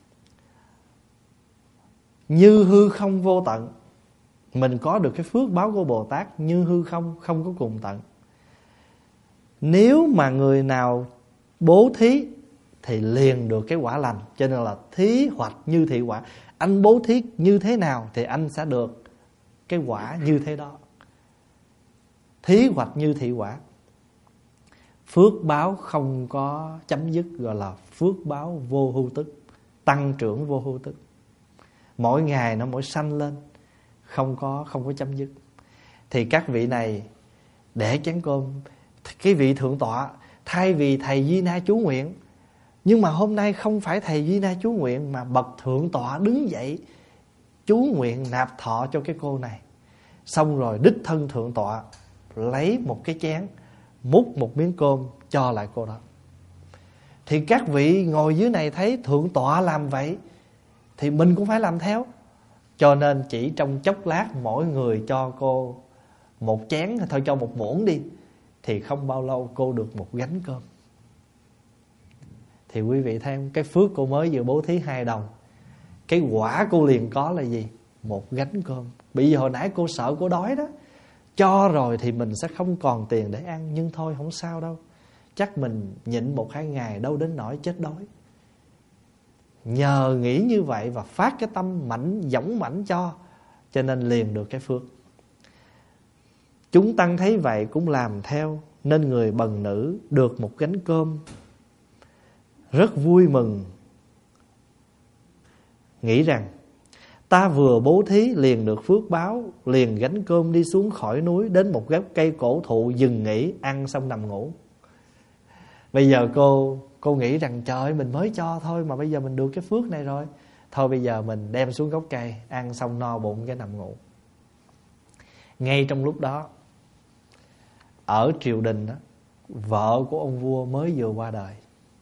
như hư không vô tận. Mình có được cái phước báo của Bồ Tát như hư không, không có cùng tận. Nếu mà người nào bố thí thì liền được cái quả lành. Cho nên là thí hoạch như thị quả. Anh bố thí như thế nào thì anh sẽ được cái quả như thế đó. Thí hoạch như thị quả. Phước báo không có chấm dứt, gọi là phước báo vô hưu tức, tăng trưởng vô hưu tức. Mỗi ngày nó mỗi sanh lên, không có không có chấm dứt. Thì các vị này để chén cơm, cái vị thượng tọa thay vì thầy Di Na chú nguyện, nhưng mà hôm nay không phải thầy Di Na chú nguyện, mà bậc thượng tọa đứng dậy chú nguyện nạp thọ cho cái cô này. Xong rồi đích thân thượng tọa lấy một cái chén, múc một miếng cơm cho lại cô đó. Thì các vị ngồi dưới này thấy thượng tọa làm vậy thì mình cũng phải làm theo. Cho nên chỉ trong chốc lát mỗi người cho cô một chén, thôi cho một muỗng đi, thì không bao lâu cô được một gánh cơm. Thì quý vị thấy cái phước cô mới vừa bố thí hai đồng, cái quả cô liền có là gì? Một gánh cơm. Bởi vì hồi nãy cô sợ cô đói đó, cho rồi thì mình sẽ không còn tiền để ăn. Nhưng thôi không sao đâu, chắc mình nhịn một hai ngày, đâu đến nỗi chết đói. Nhờ nghĩ như vậy và phát cái tâm mạnh dũng mãnh cho, cho nên liền được cái phước. Chúng tăng thấy vậy cũng làm theo, nên người bần nữ được một gánh cơm rất vui mừng, nghĩ rằng ta vừa bố thí liền được phước báo, liền gánh cơm đi xuống khỏi núi đến một gốc cây cổ thụ dừng nghỉ, ăn xong nằm ngủ. Bây giờ cô Cô nghĩ rằng trời ơi, mình mới cho thôi mà bây giờ mình được cái phước này rồi, thôi bây giờ mình đem xuống gốc cây, ăn xong no bụng cái nằm ngủ. Ngay trong lúc đó, ở triều đình đó, vợ của ông vua mới vừa qua đời,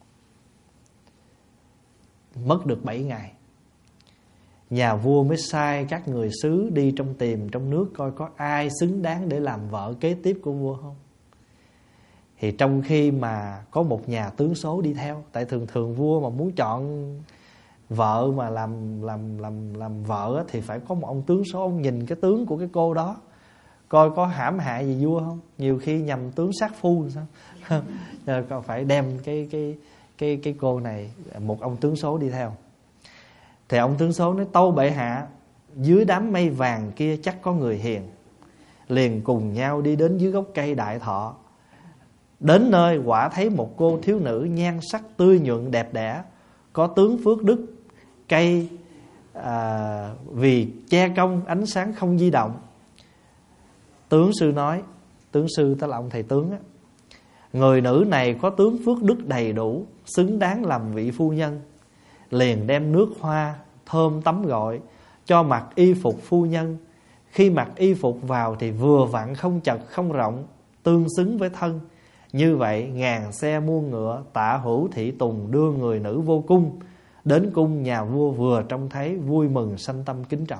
mất được bảy ngày. Nhà vua mới sai các người sứ đi trong tìm trong nước coi có ai xứng đáng để làm vợ kế tiếp của vua không. Thì trong khi mà có một nhà tướng số đi theo, tại thường thường vua mà muốn chọn vợ mà làm làm làm làm vợ á, thì phải có một ông tướng số, ông nhìn cái tướng của cái cô đó coi có hãm hại gì vua không. Nhiều khi nhầm tướng sát phu sao còn phải đem cái cái cái cái cô này, một ông tướng số đi theo. Thì ông tướng số nói: tâu bệ hạ, dưới đám mây vàng kia chắc có người hiền. Liền cùng nhau đi đến dưới gốc cây đại thọ. Đến nơi quả thấy một cô thiếu nữ nhan sắc tươi nhuận đẹp đẽ, có tướng phước đức. Cây à, vì che công ánh sáng không di động. Tướng sư nói, tướng sư tức là ông thầy tướng á, người nữ này có tướng phước đức đầy đủ, xứng đáng làm vị phu nhân. Liền đem nước hoa thơm tắm gội, cho mặc y phục phu nhân. Khi mặc y phục vào thì vừa vặn không chật không rộng, tương xứng với thân. Như vậy ngàn xe muôn ngựa, tạ hữu thị tùng đưa người nữ vô cung. Đến cung nhà vua vừa trông thấy, vui mừng sanh tâm kính trọng.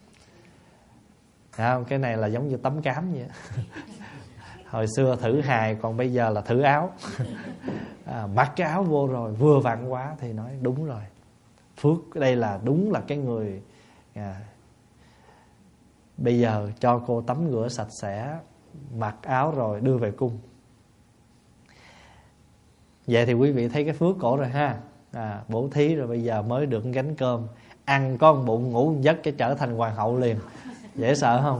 À, cái này là giống như tấm cám vậy. Hồi xưa thử hài, còn bây giờ là thử áo. À, mặc cái áo vô rồi vừa vặn quá thì nói đúng rồi, phước đây là đúng là cái người à, bây giờ cho cô tắm rửa sạch sẽ, mặc áo rồi đưa về cung. Vậy thì quý vị thấy cái phước cổ rồi ha. À, bố thí rồi bây giờ mới được gánh cơm, ăn có một bụng ngủ một giấc cái trở thành hoàng hậu liền. Dễ sợ không?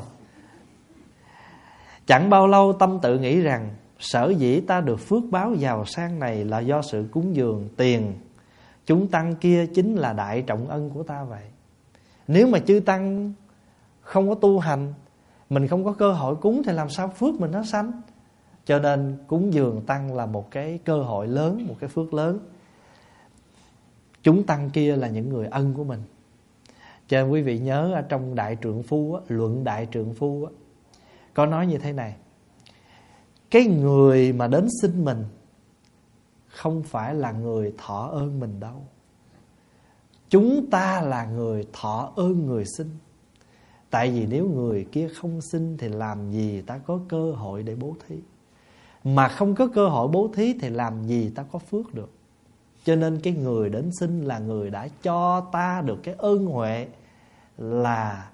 Chẳng bao lâu tâm tự nghĩ rằng sở dĩ ta được phước báo giàu sang này là do sự cúng dường tiền chúng tăng kia chính là đại trọng ân của ta vậy. Nếu mà chư tăng không có tu hành, mình không có cơ hội cúng thì làm sao phước mình nó sanh. Cho nên cúng dường tăng là một cái cơ hội lớn, một cái phước lớn. Chúng tăng kia là những người ân của mình. Cho nên quý vị nhớ ở trong Đại Trượng Phu á, luận Đại Trượng Phu á, có nói như thế này: cái người mà đến xin mình không phải là người thọ ơn mình đâu, chúng ta là người thọ ơn người xin. Tại vì nếu người kia không xin thì làm gì ta có cơ hội để bố thí. Mà không có cơ hội bố thí thì làm gì ta có phước được. Cho nên cái người đến xin là người đã cho ta được cái ơn huệ, là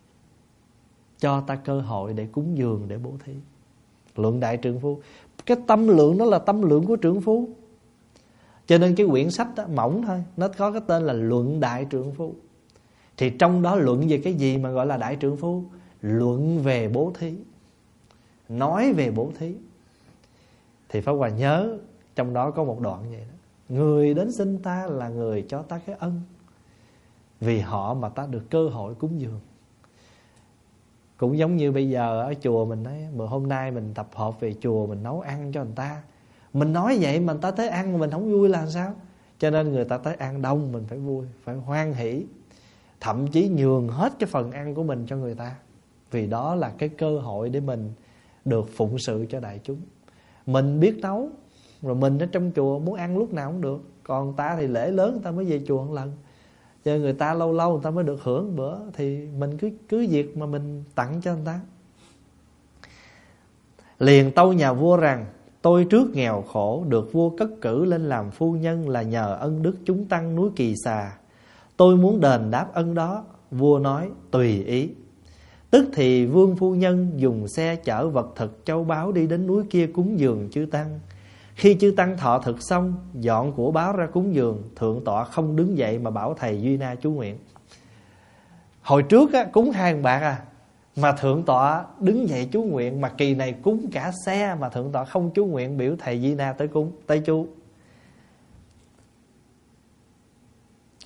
cho ta cơ hội để cúng dường, để bố thí. Luận Đại Trượng Phu, cái tâm lượng đó là tâm lượng của trượng phu. Cho nên cái quyển sách đó, mỏng thôi, nó có cái tên là Luận Đại Trượng Phu. Thì trong đó luận về cái gì mà gọi là Đại Trượng Phu? Luận về bố thí, nói về bố thí. Thì Pháp Hòa nhớ trong đó có một đoạn vậy đó: người đến xin ta là người cho ta cái ân, vì họ mà ta được cơ hội cúng dường. Cũng giống như bây giờ ở chùa mình nói, mà hôm nay mình tập hợp về chùa, mình nấu ăn cho người ta. Mình nói vậy mà người ta tới ăn mà mình không vui là làm sao? Cho nên người ta tới ăn đông mình phải vui, phải hoan hỷ, thậm chí nhường hết cái phần ăn của mình cho người ta. Vì đó là cái cơ hội để mình được phụng sự cho đại chúng. Mình biết nấu, rồi mình ở trong chùa muốn ăn lúc nào cũng được. Còn ta thì lễ lớn người ta mới về chùa một lần, cho nên người ta lâu lâu người ta mới được hưởng bữa. Thì mình cứ cứ việc mà mình tặng cho người ta. Liền tâu nhà vua rằng: tôi trước nghèo khổ, được vua cất cử lên làm phu nhân là nhờ ân đức chúng tăng núi Kỳ Xà. Tôi muốn đền đáp ân đó. Vua nói: tùy ý. Tức thì vương phu nhân dùng xe chở vật thực châu báu đi đến núi kia cúng dường chư tăng. Khi chư tăng thọ thực xong, dọn của báo ra cúng dường, thượng tọa không đứng dậy mà bảo thầy Duy Na chú nguyện. Hồi trước á, cúng hai đồng bạc à, mà thượng tọa đứng dậy chú nguyện. Mà kỳ này cúng cả xe mà thượng tọa không chú nguyện, biểu thầy Duy Na tới cúng, tới chú.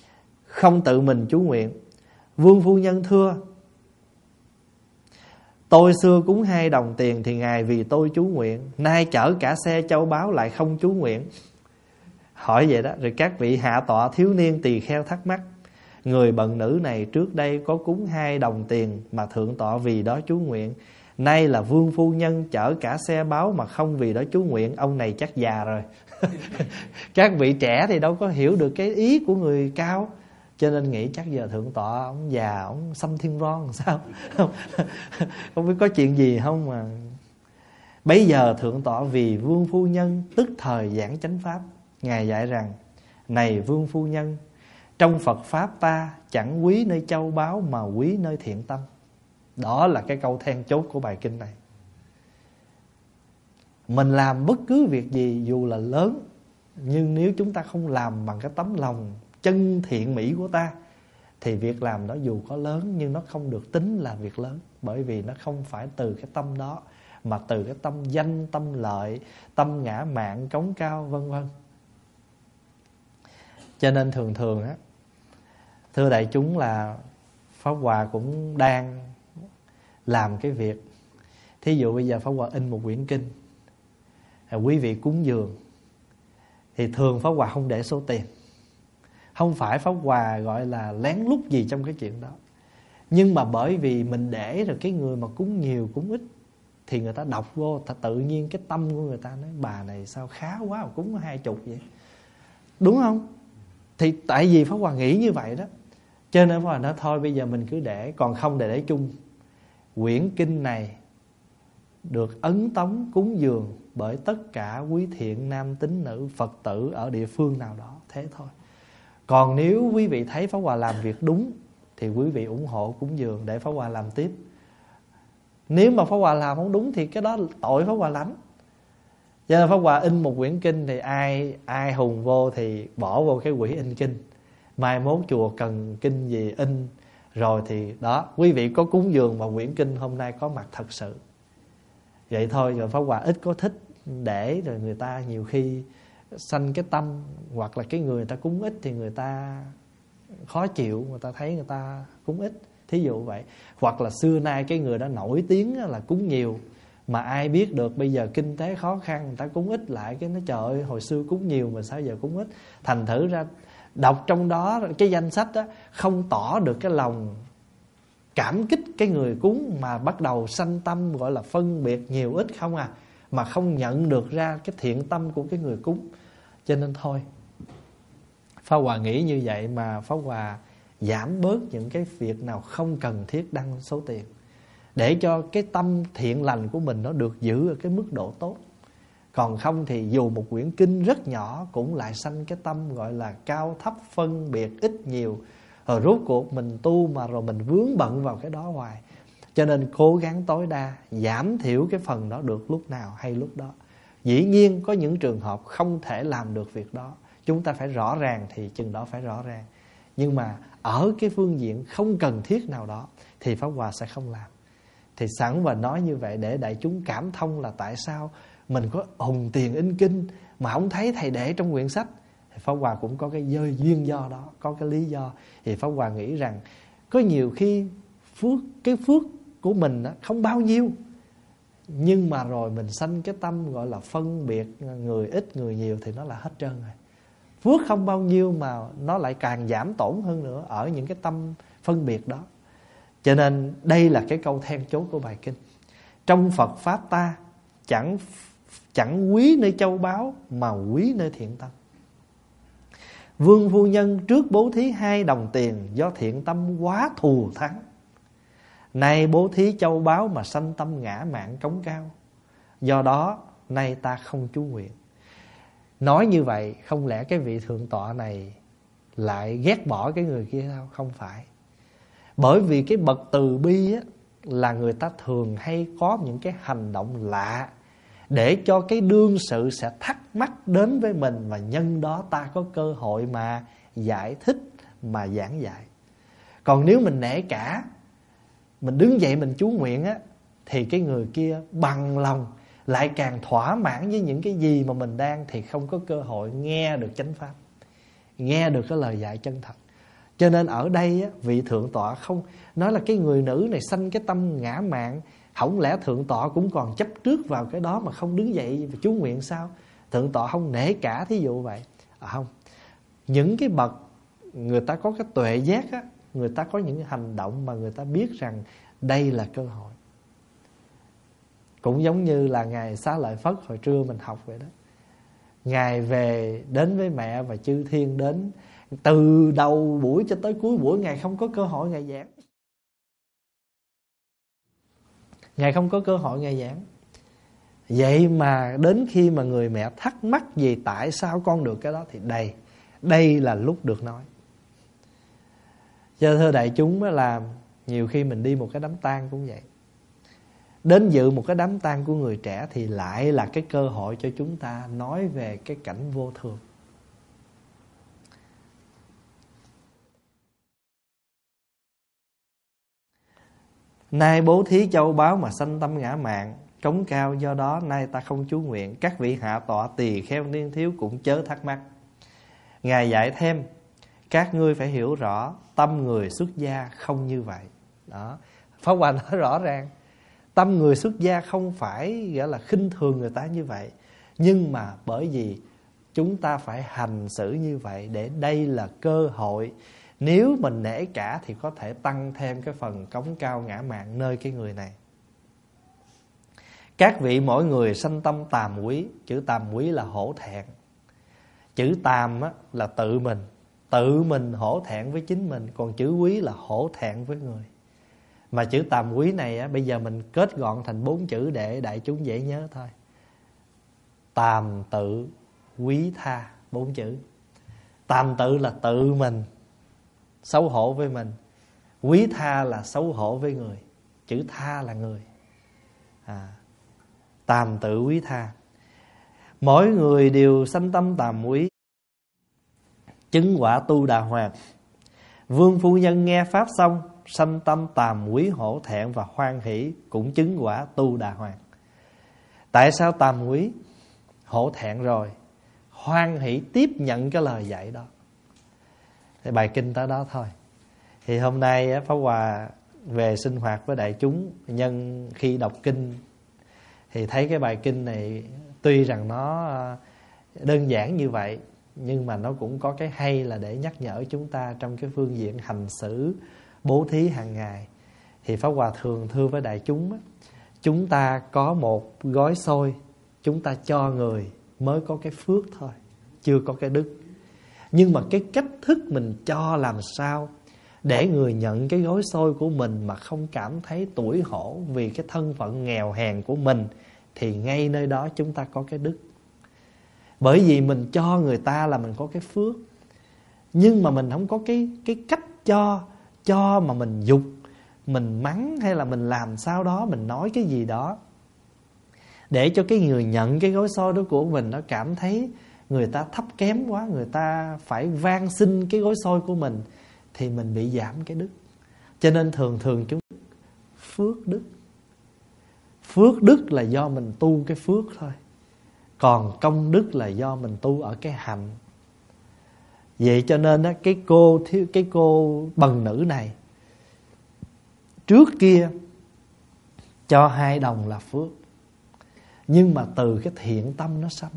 Không tự mình chú nguyện. Vương phu nhân thưa: Tôi xưa cúng hai đồng tiền thì Ngài vì tôi chú nguyện, nay chở cả xe châu báu lại không chú nguyện. Hỏi vậy đó. Rồi các vị hạ tọa thiếu niên tỳ kheo thắc mắc, người bần nữ này trước đây có cúng hai đồng tiền mà thượng tọa vì đó chú nguyện, nay là vương phu nhân chở cả xe báu mà không vì đó chú nguyện, ông này chắc già rồi. Các vị trẻ thì đâu có hiểu được cái ý của người cao, cho nên nghĩ chắc giờ thượng tọa ông già, ông xăm thiên ron làm sao. Không biết có chuyện gì không mà. Bấy giờ thượng tọa vì vương phu nhân tức thời giảng chánh pháp. Ngài dạy rằng, này vương phu nhân, trong Phật Pháp ta chẳng quý nơi châu báu mà quý nơi thiện tâm. Đó là cái câu then chốt của bài kinh này. Mình làm bất cứ việc gì dù là lớn, nhưng nếu chúng ta không làm bằng cái tấm lòng chân thiện mỹ của ta, thì việc làm đó dù có lớn nhưng nó không được tính là việc lớn. Bởi vì nó không phải từ cái tâm đó, mà từ cái tâm danh, tâm lợi, tâm ngã mạn, cống cao vân vân. Cho nên thường thường á, thưa đại chúng, là Pháp Hòa cũng đang làm cái việc. Thí dụ bây giờ Pháp Hòa in một quyển kinh, quý vị cúng dường, thì thường Pháp Hòa không để số tiền. Không phải Pháp Hòa gọi là lén lút gì trong cái chuyện đó, nhưng mà bởi vì mình để rồi cái người mà cúng nhiều cúng ít thì người ta đọc vô, tự nhiên cái tâm của người ta nói bà này sao khá quá mà cúng có hai chục vậy, đúng không? Thì tại vì Pháp Hòa nghĩ như vậy đó, cho nên Pháp Hòa nói thôi bây giờ mình cứ để, còn không để để chung. Quyển kinh này được ấn tống cúng dường bởi tất cả quý thiện nam tín nữ Phật tử ở địa phương nào đó, thế thôi. Còn nếu quý vị thấy Pháp Hòa làm việc đúng thì quý vị ủng hộ cúng dường để Pháp Hòa làm tiếp. Nếu mà Pháp Hòa làm không đúng thì cái đó tội Pháp Hòa lắm. Cho nên Pháp Hòa in một quyển kinh thì ai ai hùng vô thì bỏ vô cái quỹ in kinh. Mai mốt chùa cần kinh gì in rồi thì đó, quý vị có cúng dường mà quyển kinh hôm nay có mặt thật sự. Vậy thôi. Rồi Pháp Hòa ít có thích để rồi người ta nhiều khi sanh cái tâm, hoặc là cái người người ta cúng ít thì người ta khó chịu, người ta thấy người ta cúng ít, thí dụ vậy. Hoặc là xưa nay cái người đó nổi tiếng là cúng nhiều, mà ai biết được bây giờ kinh tế khó khăn, người ta cúng ít lại, cái nó trời ơi hồi xưa cúng nhiều mà sao giờ cúng ít. Thành thử ra đọc trong đó cái danh sách đó không tỏ được cái lòng cảm kích cái người cúng, mà bắt đầu sanh tâm gọi là phân biệt nhiều ít không à, mà không nhận được ra cái thiện tâm của cái người cúng. Cho nên thôi, Pháp Hòa nghĩ như vậy mà Pháp Hòa giảm bớt những cái việc nào không cần thiết đăng số tiền, để cho cái tâm thiện lành của mình nó được giữ ở cái mức độ tốt. Còn không thì dù một quyển kinh rất nhỏ cũng lại sanh cái tâm gọi là cao thấp, phân biệt ít nhiều. Rồi rốt cuộc mình tu mà rồi mình vướng bận vào cái đó hoài. Cho nên cố gắng tối đa giảm thiểu cái phần đó được lúc nào hay lúc đó. Dĩ nhiên có những trường hợp không thể làm được việc đó, chúng ta phải rõ ràng thì chừng đó phải rõ ràng. Nhưng mà ở cái phương diện không cần thiết nào đó thì Pháp Hòa sẽ không làm. Thì sẵn và nói như vậy để đại chúng cảm thông là tại sao mình có hùng tiền in kinh mà không thấy thầy để trong quyển sách. Thì Pháp Hòa cũng có cái duyên do đó, có cái lý do. Thì Pháp Hòa nghĩ rằng có nhiều khi phước, cái phước của mình không bao nhiêu, nhưng mà rồi mình sanh cái tâm gọi là phân biệt người ít người nhiều thì nó là hết trơn rồi. Phước không bao nhiêu mà nó lại càng giảm tổn hơn nữa ở những cái tâm phân biệt đó. Cho nên đây là cái câu then chốt của bài kinh. Trong Phật Pháp ta chẳng chẳng quý nơi châu báu mà quý nơi thiện tâm. Vương phu nhân trước bố thí hai đồng tiền do thiện tâm quá thù thắng. Nay bố thí châu báu mà sanh tâm ngã mạn cống cao. Do đó nay ta không chú nguyện. Nói như vậy không lẽ cái vị thượng tọa này lại ghét bỏ cái người kia sao? Không phải. Bởi vì cái bậc từ bi á, là người ta thường hay có những cái hành động lạ để cho cái đương sự sẽ thắc mắc đến với mình, và nhân đó ta có cơ hội mà giải thích, mà giảng dạy. Còn nếu mình nể cả, mình đứng dậy mình chú nguyện á, thì cái người kia bằng lòng lại càng thỏa mãn với những cái gì mà mình đang, thì không có cơ hội nghe được chánh pháp, nghe được cái lời dạy chân thật. Cho nên ở đây á, vị thượng tọa không nói là cái người nữ này sanh cái tâm ngã mạn, hổng lẽ thượng tọa cũng còn chấp trước vào cái đó mà không đứng dậy và chú nguyện sao? Thượng tọa không nể cả thí dụ vậy. À không, những cái bậc người ta có cái tuệ giác á, người ta có những hành động mà người ta biết rằng đây là cơ hội. Cũng giống như là Ngài Xá Lợi Phất hồi trưa mình học vậy đó. Ngài về đến với mẹ và chư thiên đến, từ đầu buổi cho tới cuối buổi Ngài không có cơ hội Ngài giảng. Ngài không có cơ hội Ngài giảng. Vậy mà đến khi mà người mẹ thắc mắc gì tại sao con được cái đó, thì đây, đây là lúc được nói. Cho thưa đại chúng là nhiều khi mình đi một cái đám tang cũng vậy. Đến dự một cái đám tang của người trẻ thì lại là cái cơ hội cho chúng ta nói về cái cảnh vô thường. Nay bố thí châu báu mà sanh tâm ngã mạn, cống cao, do đó nay ta không chú nguyện. Các vị hạ tọa tỳ kheo niên thiếu cũng chớ thắc mắc. Ngài dạy thêm, các ngươi phải hiểu rõ tâm người xuất gia không như vậy. Đó, Pháp Hòa nói rõ ràng, tâm người xuất gia không phải gọi là khinh thường người ta như vậy, nhưng mà bởi vì chúng ta phải hành xử như vậy để đây là cơ hội. Nếu mình nể cả thì có thể tăng thêm cái phần cống cao ngã mạn nơi cái người này. Các vị mỗi người sanh tâm tàm quý. Chữ tàm quý là hổ thẹn. Chữ tàm á, là tự mình, tự mình hổ thẹn với chính mình. Còn chữ quý là hổ thẹn với người. Mà chữ tàm quý này á, bây giờ mình kết gọn thành bốn chữ để đại chúng dễ nhớ thôi. Tàm tự quý tha, bốn chữ. Tàm tự là tự mình xấu hổ với mình, quý tha là xấu hổ với người. Chữ tha là người. à, Tàm tự quý tha. Mỗi người đều sanh tâm tàm quý, chứng quả tu đà hoàng. Vương phu nhân nghe pháp xong, sanh tâm tàm quý hổ thẹn và hoan hỷ, cũng chứng quả tu đà hoàng. Tại sao tàm quý? Hổ thẹn rồi, hoan hỷ tiếp nhận cái lời dạy đó. Thì bài kinh tới đó thôi. Thì hôm nay Pháp Hòa về sinh hoạt với đại chúng, nhân khi đọc kinh thì thấy cái bài kinh này tuy rằng nó đơn giản như vậy, nhưng mà nó cũng có cái hay là để nhắc nhở chúng ta trong cái phương diện hành xử bố thí hàng ngày. Thì Pháp Hòa thường thưa với đại chúng, chúng ta có một gói xôi, chúng ta cho người mới có cái phước thôi, chưa có cái đức. Nhưng mà cái cách thức mình cho làm sao để người nhận cái gói xôi của mình mà không cảm thấy tủi hổ vì cái thân phận nghèo hèn của mình, thì ngay nơi đó chúng ta có cái đức. Bởi vì mình cho người ta là mình có cái phước, nhưng mà mình không có cái, cái cách cho. Cho mà mình giục, mình mắng hay là mình làm sao đó, mình nói cái gì đó để cho cái người nhận cái gói xôi đó của mình nó cảm thấy người ta thấp kém quá, người ta phải van xin cái gói xôi của mình, thì mình bị giảm cái đức. Cho nên thường thường chúng phước đức. Phước đức là do mình tu cái phước thôi, còn công đức là do mình tu ở cái hạnh. Vậy cho nên á, cái cô cái cô bần nữ này trước kia cho hai đồng là phước, nhưng mà từ cái thiện tâm nó sanh,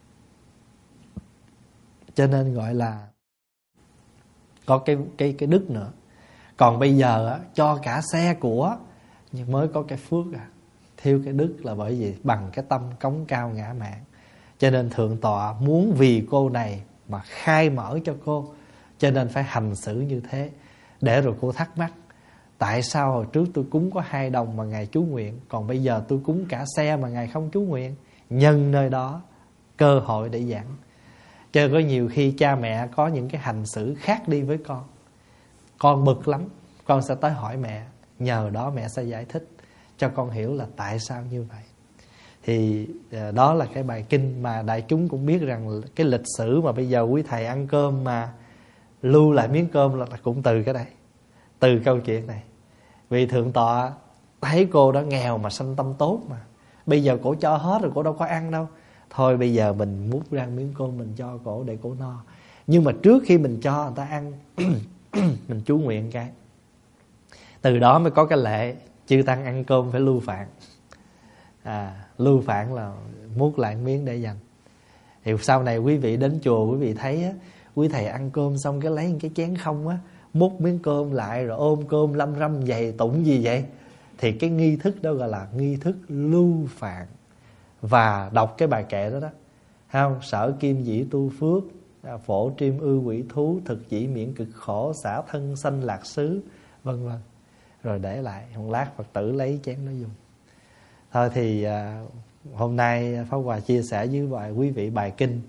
cho nên gọi là có cái cái cái đức nữa. Còn bây giờ á, cho cả xe của nhưng mới có cái phước à. Thiếu cái đức là bởi vì bằng cái tâm cống cao ngã mạn. Cho nên thượng tọa muốn vì cô này mà khai mở cho cô, cho nên phải hành xử như thế. Để rồi cô thắc mắc, tại sao hồi trước tôi cúng có hai đồng mà Ngài chú nguyện, còn bây giờ tôi cúng cả xe mà Ngài không chú nguyện. Nhân nơi đó cơ hội để giảng. Chứ có nhiều khi cha mẹ có những cái hành xử khác đi với con, con bực lắm, con sẽ tới hỏi mẹ, nhờ đó mẹ sẽ giải thích cho con hiểu là tại sao như vậy. Thì đó là cái bài kinh mà đại chúng cũng biết rằng cái lịch sử mà bây giờ quý thầy ăn cơm mà lưu lại miếng cơm là cũng từ cái đây, từ câu chuyện này. Vì thượng tọa thấy cô đó nghèo mà sanh tâm tốt mà, bây giờ cổ cho hết rồi, cổ đâu có ăn đâu. Thôi bây giờ mình múc ra miếng cơm mình cho cổ để cổ no. Nhưng mà trước khi mình cho người ta ăn mình chú nguyện cái. Từ đó mới có cái lệ chư tăng ăn cơm phải lưu phạn. à, Lưu phạn là múc lại miếng để dành. Thì sau này quý vị đến chùa, quý vị thấy á, quý thầy ăn cơm xong cái lấy cái chén không á, múc miếng cơm lại rồi ôm cơm lâm râm dày tụng gì vậy? Thì cái nghi thức đó gọi là nghi thức lưu phạn. Và đọc cái bài kệ đó đó, không? Sở kim dĩ tu phước, phổ triêm ư quỷ thú, thực dĩ miễn cực khổ, xả thân sanh lạc xứ, vân vân. Rồi để lại, một lát Phật tử lấy chén đó dùng. Thôi thì à, hôm nay Pháp Hòa chia sẻ với bài, quý vị bài kinh,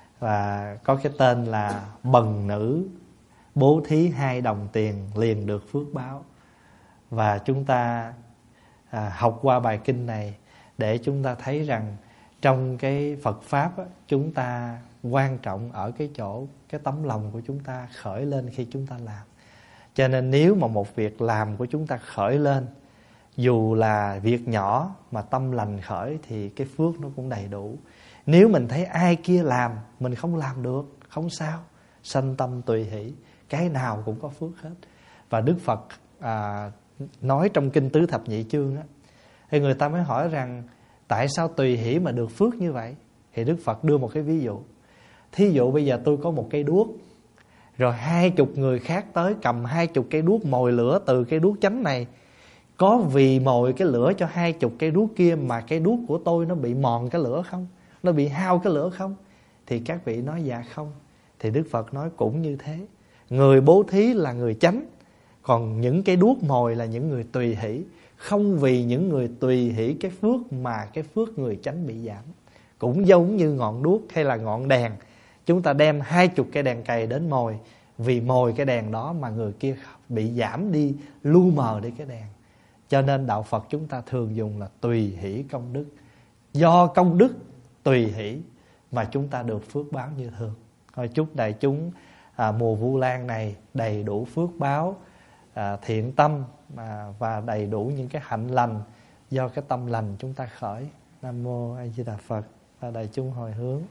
và có cái tên là Bần nữ bố thí hai đồng tiền liền được phước báo. Và chúng ta à, học qua bài kinh này để chúng ta thấy rằng trong cái Phật Pháp á, chúng ta quan trọng ở cái chỗ cái tấm lòng của chúng ta khởi lên khi chúng ta làm. Cho nên nếu mà một việc làm của chúng ta khởi lên, dù là việc nhỏ mà tâm lành khởi, thì cái phước nó cũng đầy đủ. Nếu mình thấy ai kia làm mình không làm được, không sao, sanh tâm tùy hỷ, cái nào cũng có phước hết. Và Đức Phật à, nói trong kinh Tứ Thập Nhị Chương á, thì người ta mới hỏi rằng tại sao tùy hỷ mà được phước như vậy? Thì Đức Phật đưa một cái ví dụ. Thí dụ bây giờ tôi có một cây đuốc, rồi hai chục người khác tới cầm hai chục cây đuốc mồi lửa từ cây đuốc chánh này. Có vì mồi cái lửa cho hai chục cây đuốc kia mà cây đuốc của tôi nó bị mòn cái lửa không? Nó bị hao cái lửa không? Thì các vị nói dạ không. Thì Đức Phật nói cũng như thế. Người bố thí là người chánh, còn những cái đuốc mồi là những người tùy hỷ. Không vì những người tùy hỷ cái phước mà cái phước người chánh bị giảm. Cũng giống như ngọn đuốc hay là ngọn đèn, chúng ta đem hai chục cây đèn cầy đến mồi, vì mồi cái đèn đó mà người kia bị giảm đi, lu mờ đi cái đèn. Cho nên đạo Phật chúng ta thường dùng là tùy hỷ công đức. Do công đức tùy hỷ mà chúng ta được phước báo như thường. Thôi chúc đại chúng à, mùa Vu Lan này đầy đủ phước báo, à, thiện tâm à, và đầy đủ những cái hạnh lành do cái tâm lành chúng ta khởi. Nam mô A Di Đà Phật. Và đại chúng hồi hướng.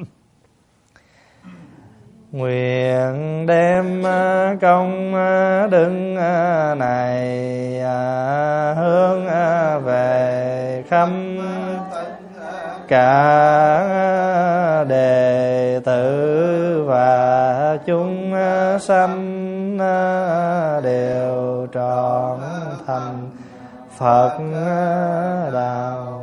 Nguyện đem công đức này hướng về khắp cả đệ tử và chúng sanh đều trọn thành Phật đạo.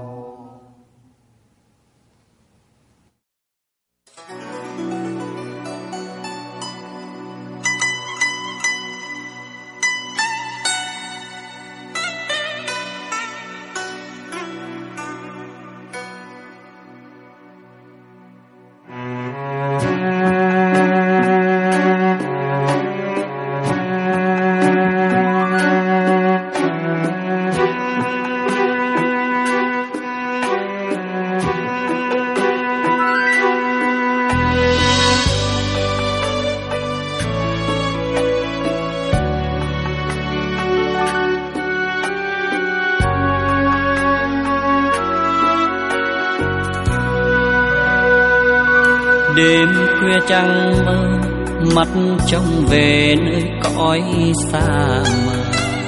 Đêm khuya trăng mơ, mắt trông về nơi cõi xa mờ.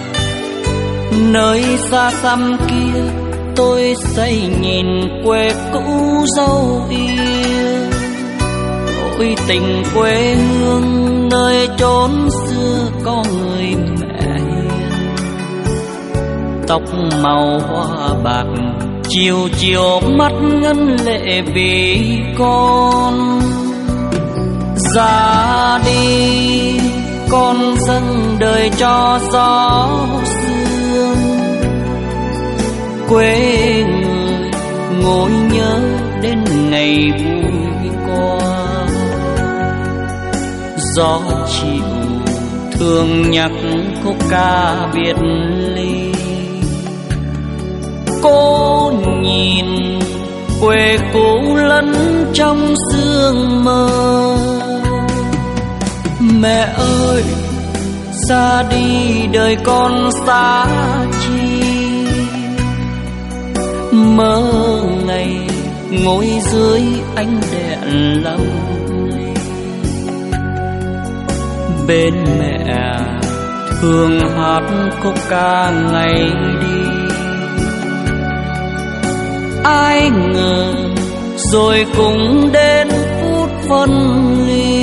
Nơi xa xăm kia tôi say nhìn quê cũ dấu yêu. Ôi tình quê hương nơi chốn xưa có người mẹ hiền. Tóc màu hoa bạc chiều chiều mắt ngân lệ vì con. Ra đi con dâng đời cho gió sương. Quê người ngồi nhớ đến ngày vui qua. Gió chiều thường nhắc khúc ca biệt ly. Cô nhìn quê cũ lẫn trong sương mơ. Mẹ ơi ra đi đời con xa chi. Mơ ngày ngồi dưới ánh đèn lắm. bên mẹ thường hát khúc ca ngày đi. Ai ngờ rồi cũng đến phút phân ly.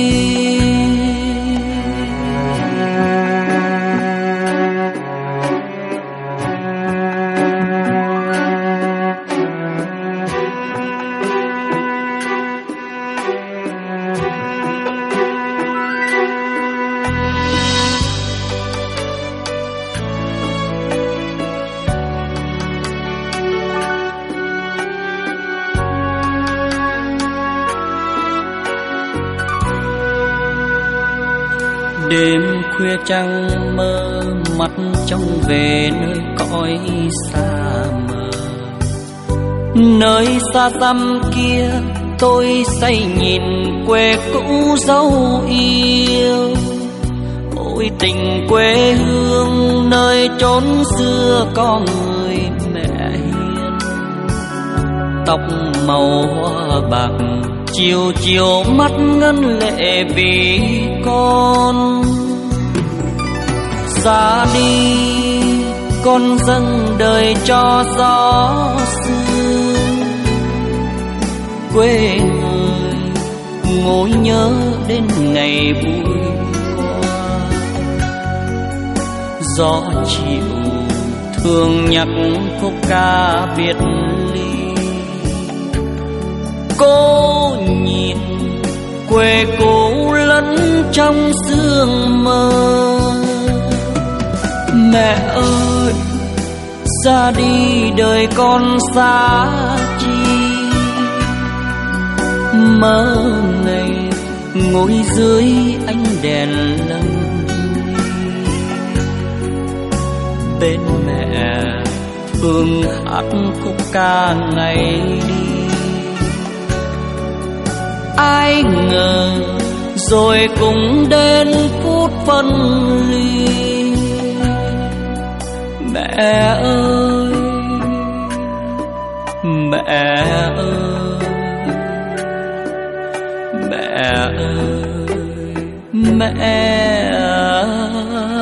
Đêm khuya trăng mơ mắt trông về nơi cõi xa mờ. Nơi xa xăm kia tôi say nhìn quê cũ dấu yêu. Ôi tình quê hương nơi chốn xưa có người mẹ hiền. Tóc màu hoa bạc chiều chiều mắt ngân lệ vì con. Ra đi con dâng đời cho gió sương. Quê người ngồi nhớ đến ngày vui qua. Gió chiều thường nhắc khúc ca biệt ly. Cô nhìn quê cũ lẫn trong sương mơ. Mẹ ơi ra đi đời con xa chi. Mơ ngày ngồi dưới ánh đèn lâng. Bên mẹ thường hát khúc ca ngày đi. Ai ngờ rồi cũng đến phút phân ly. Mẹ ơi, mẹ ơi, mẹ ơi, mẹ ơi.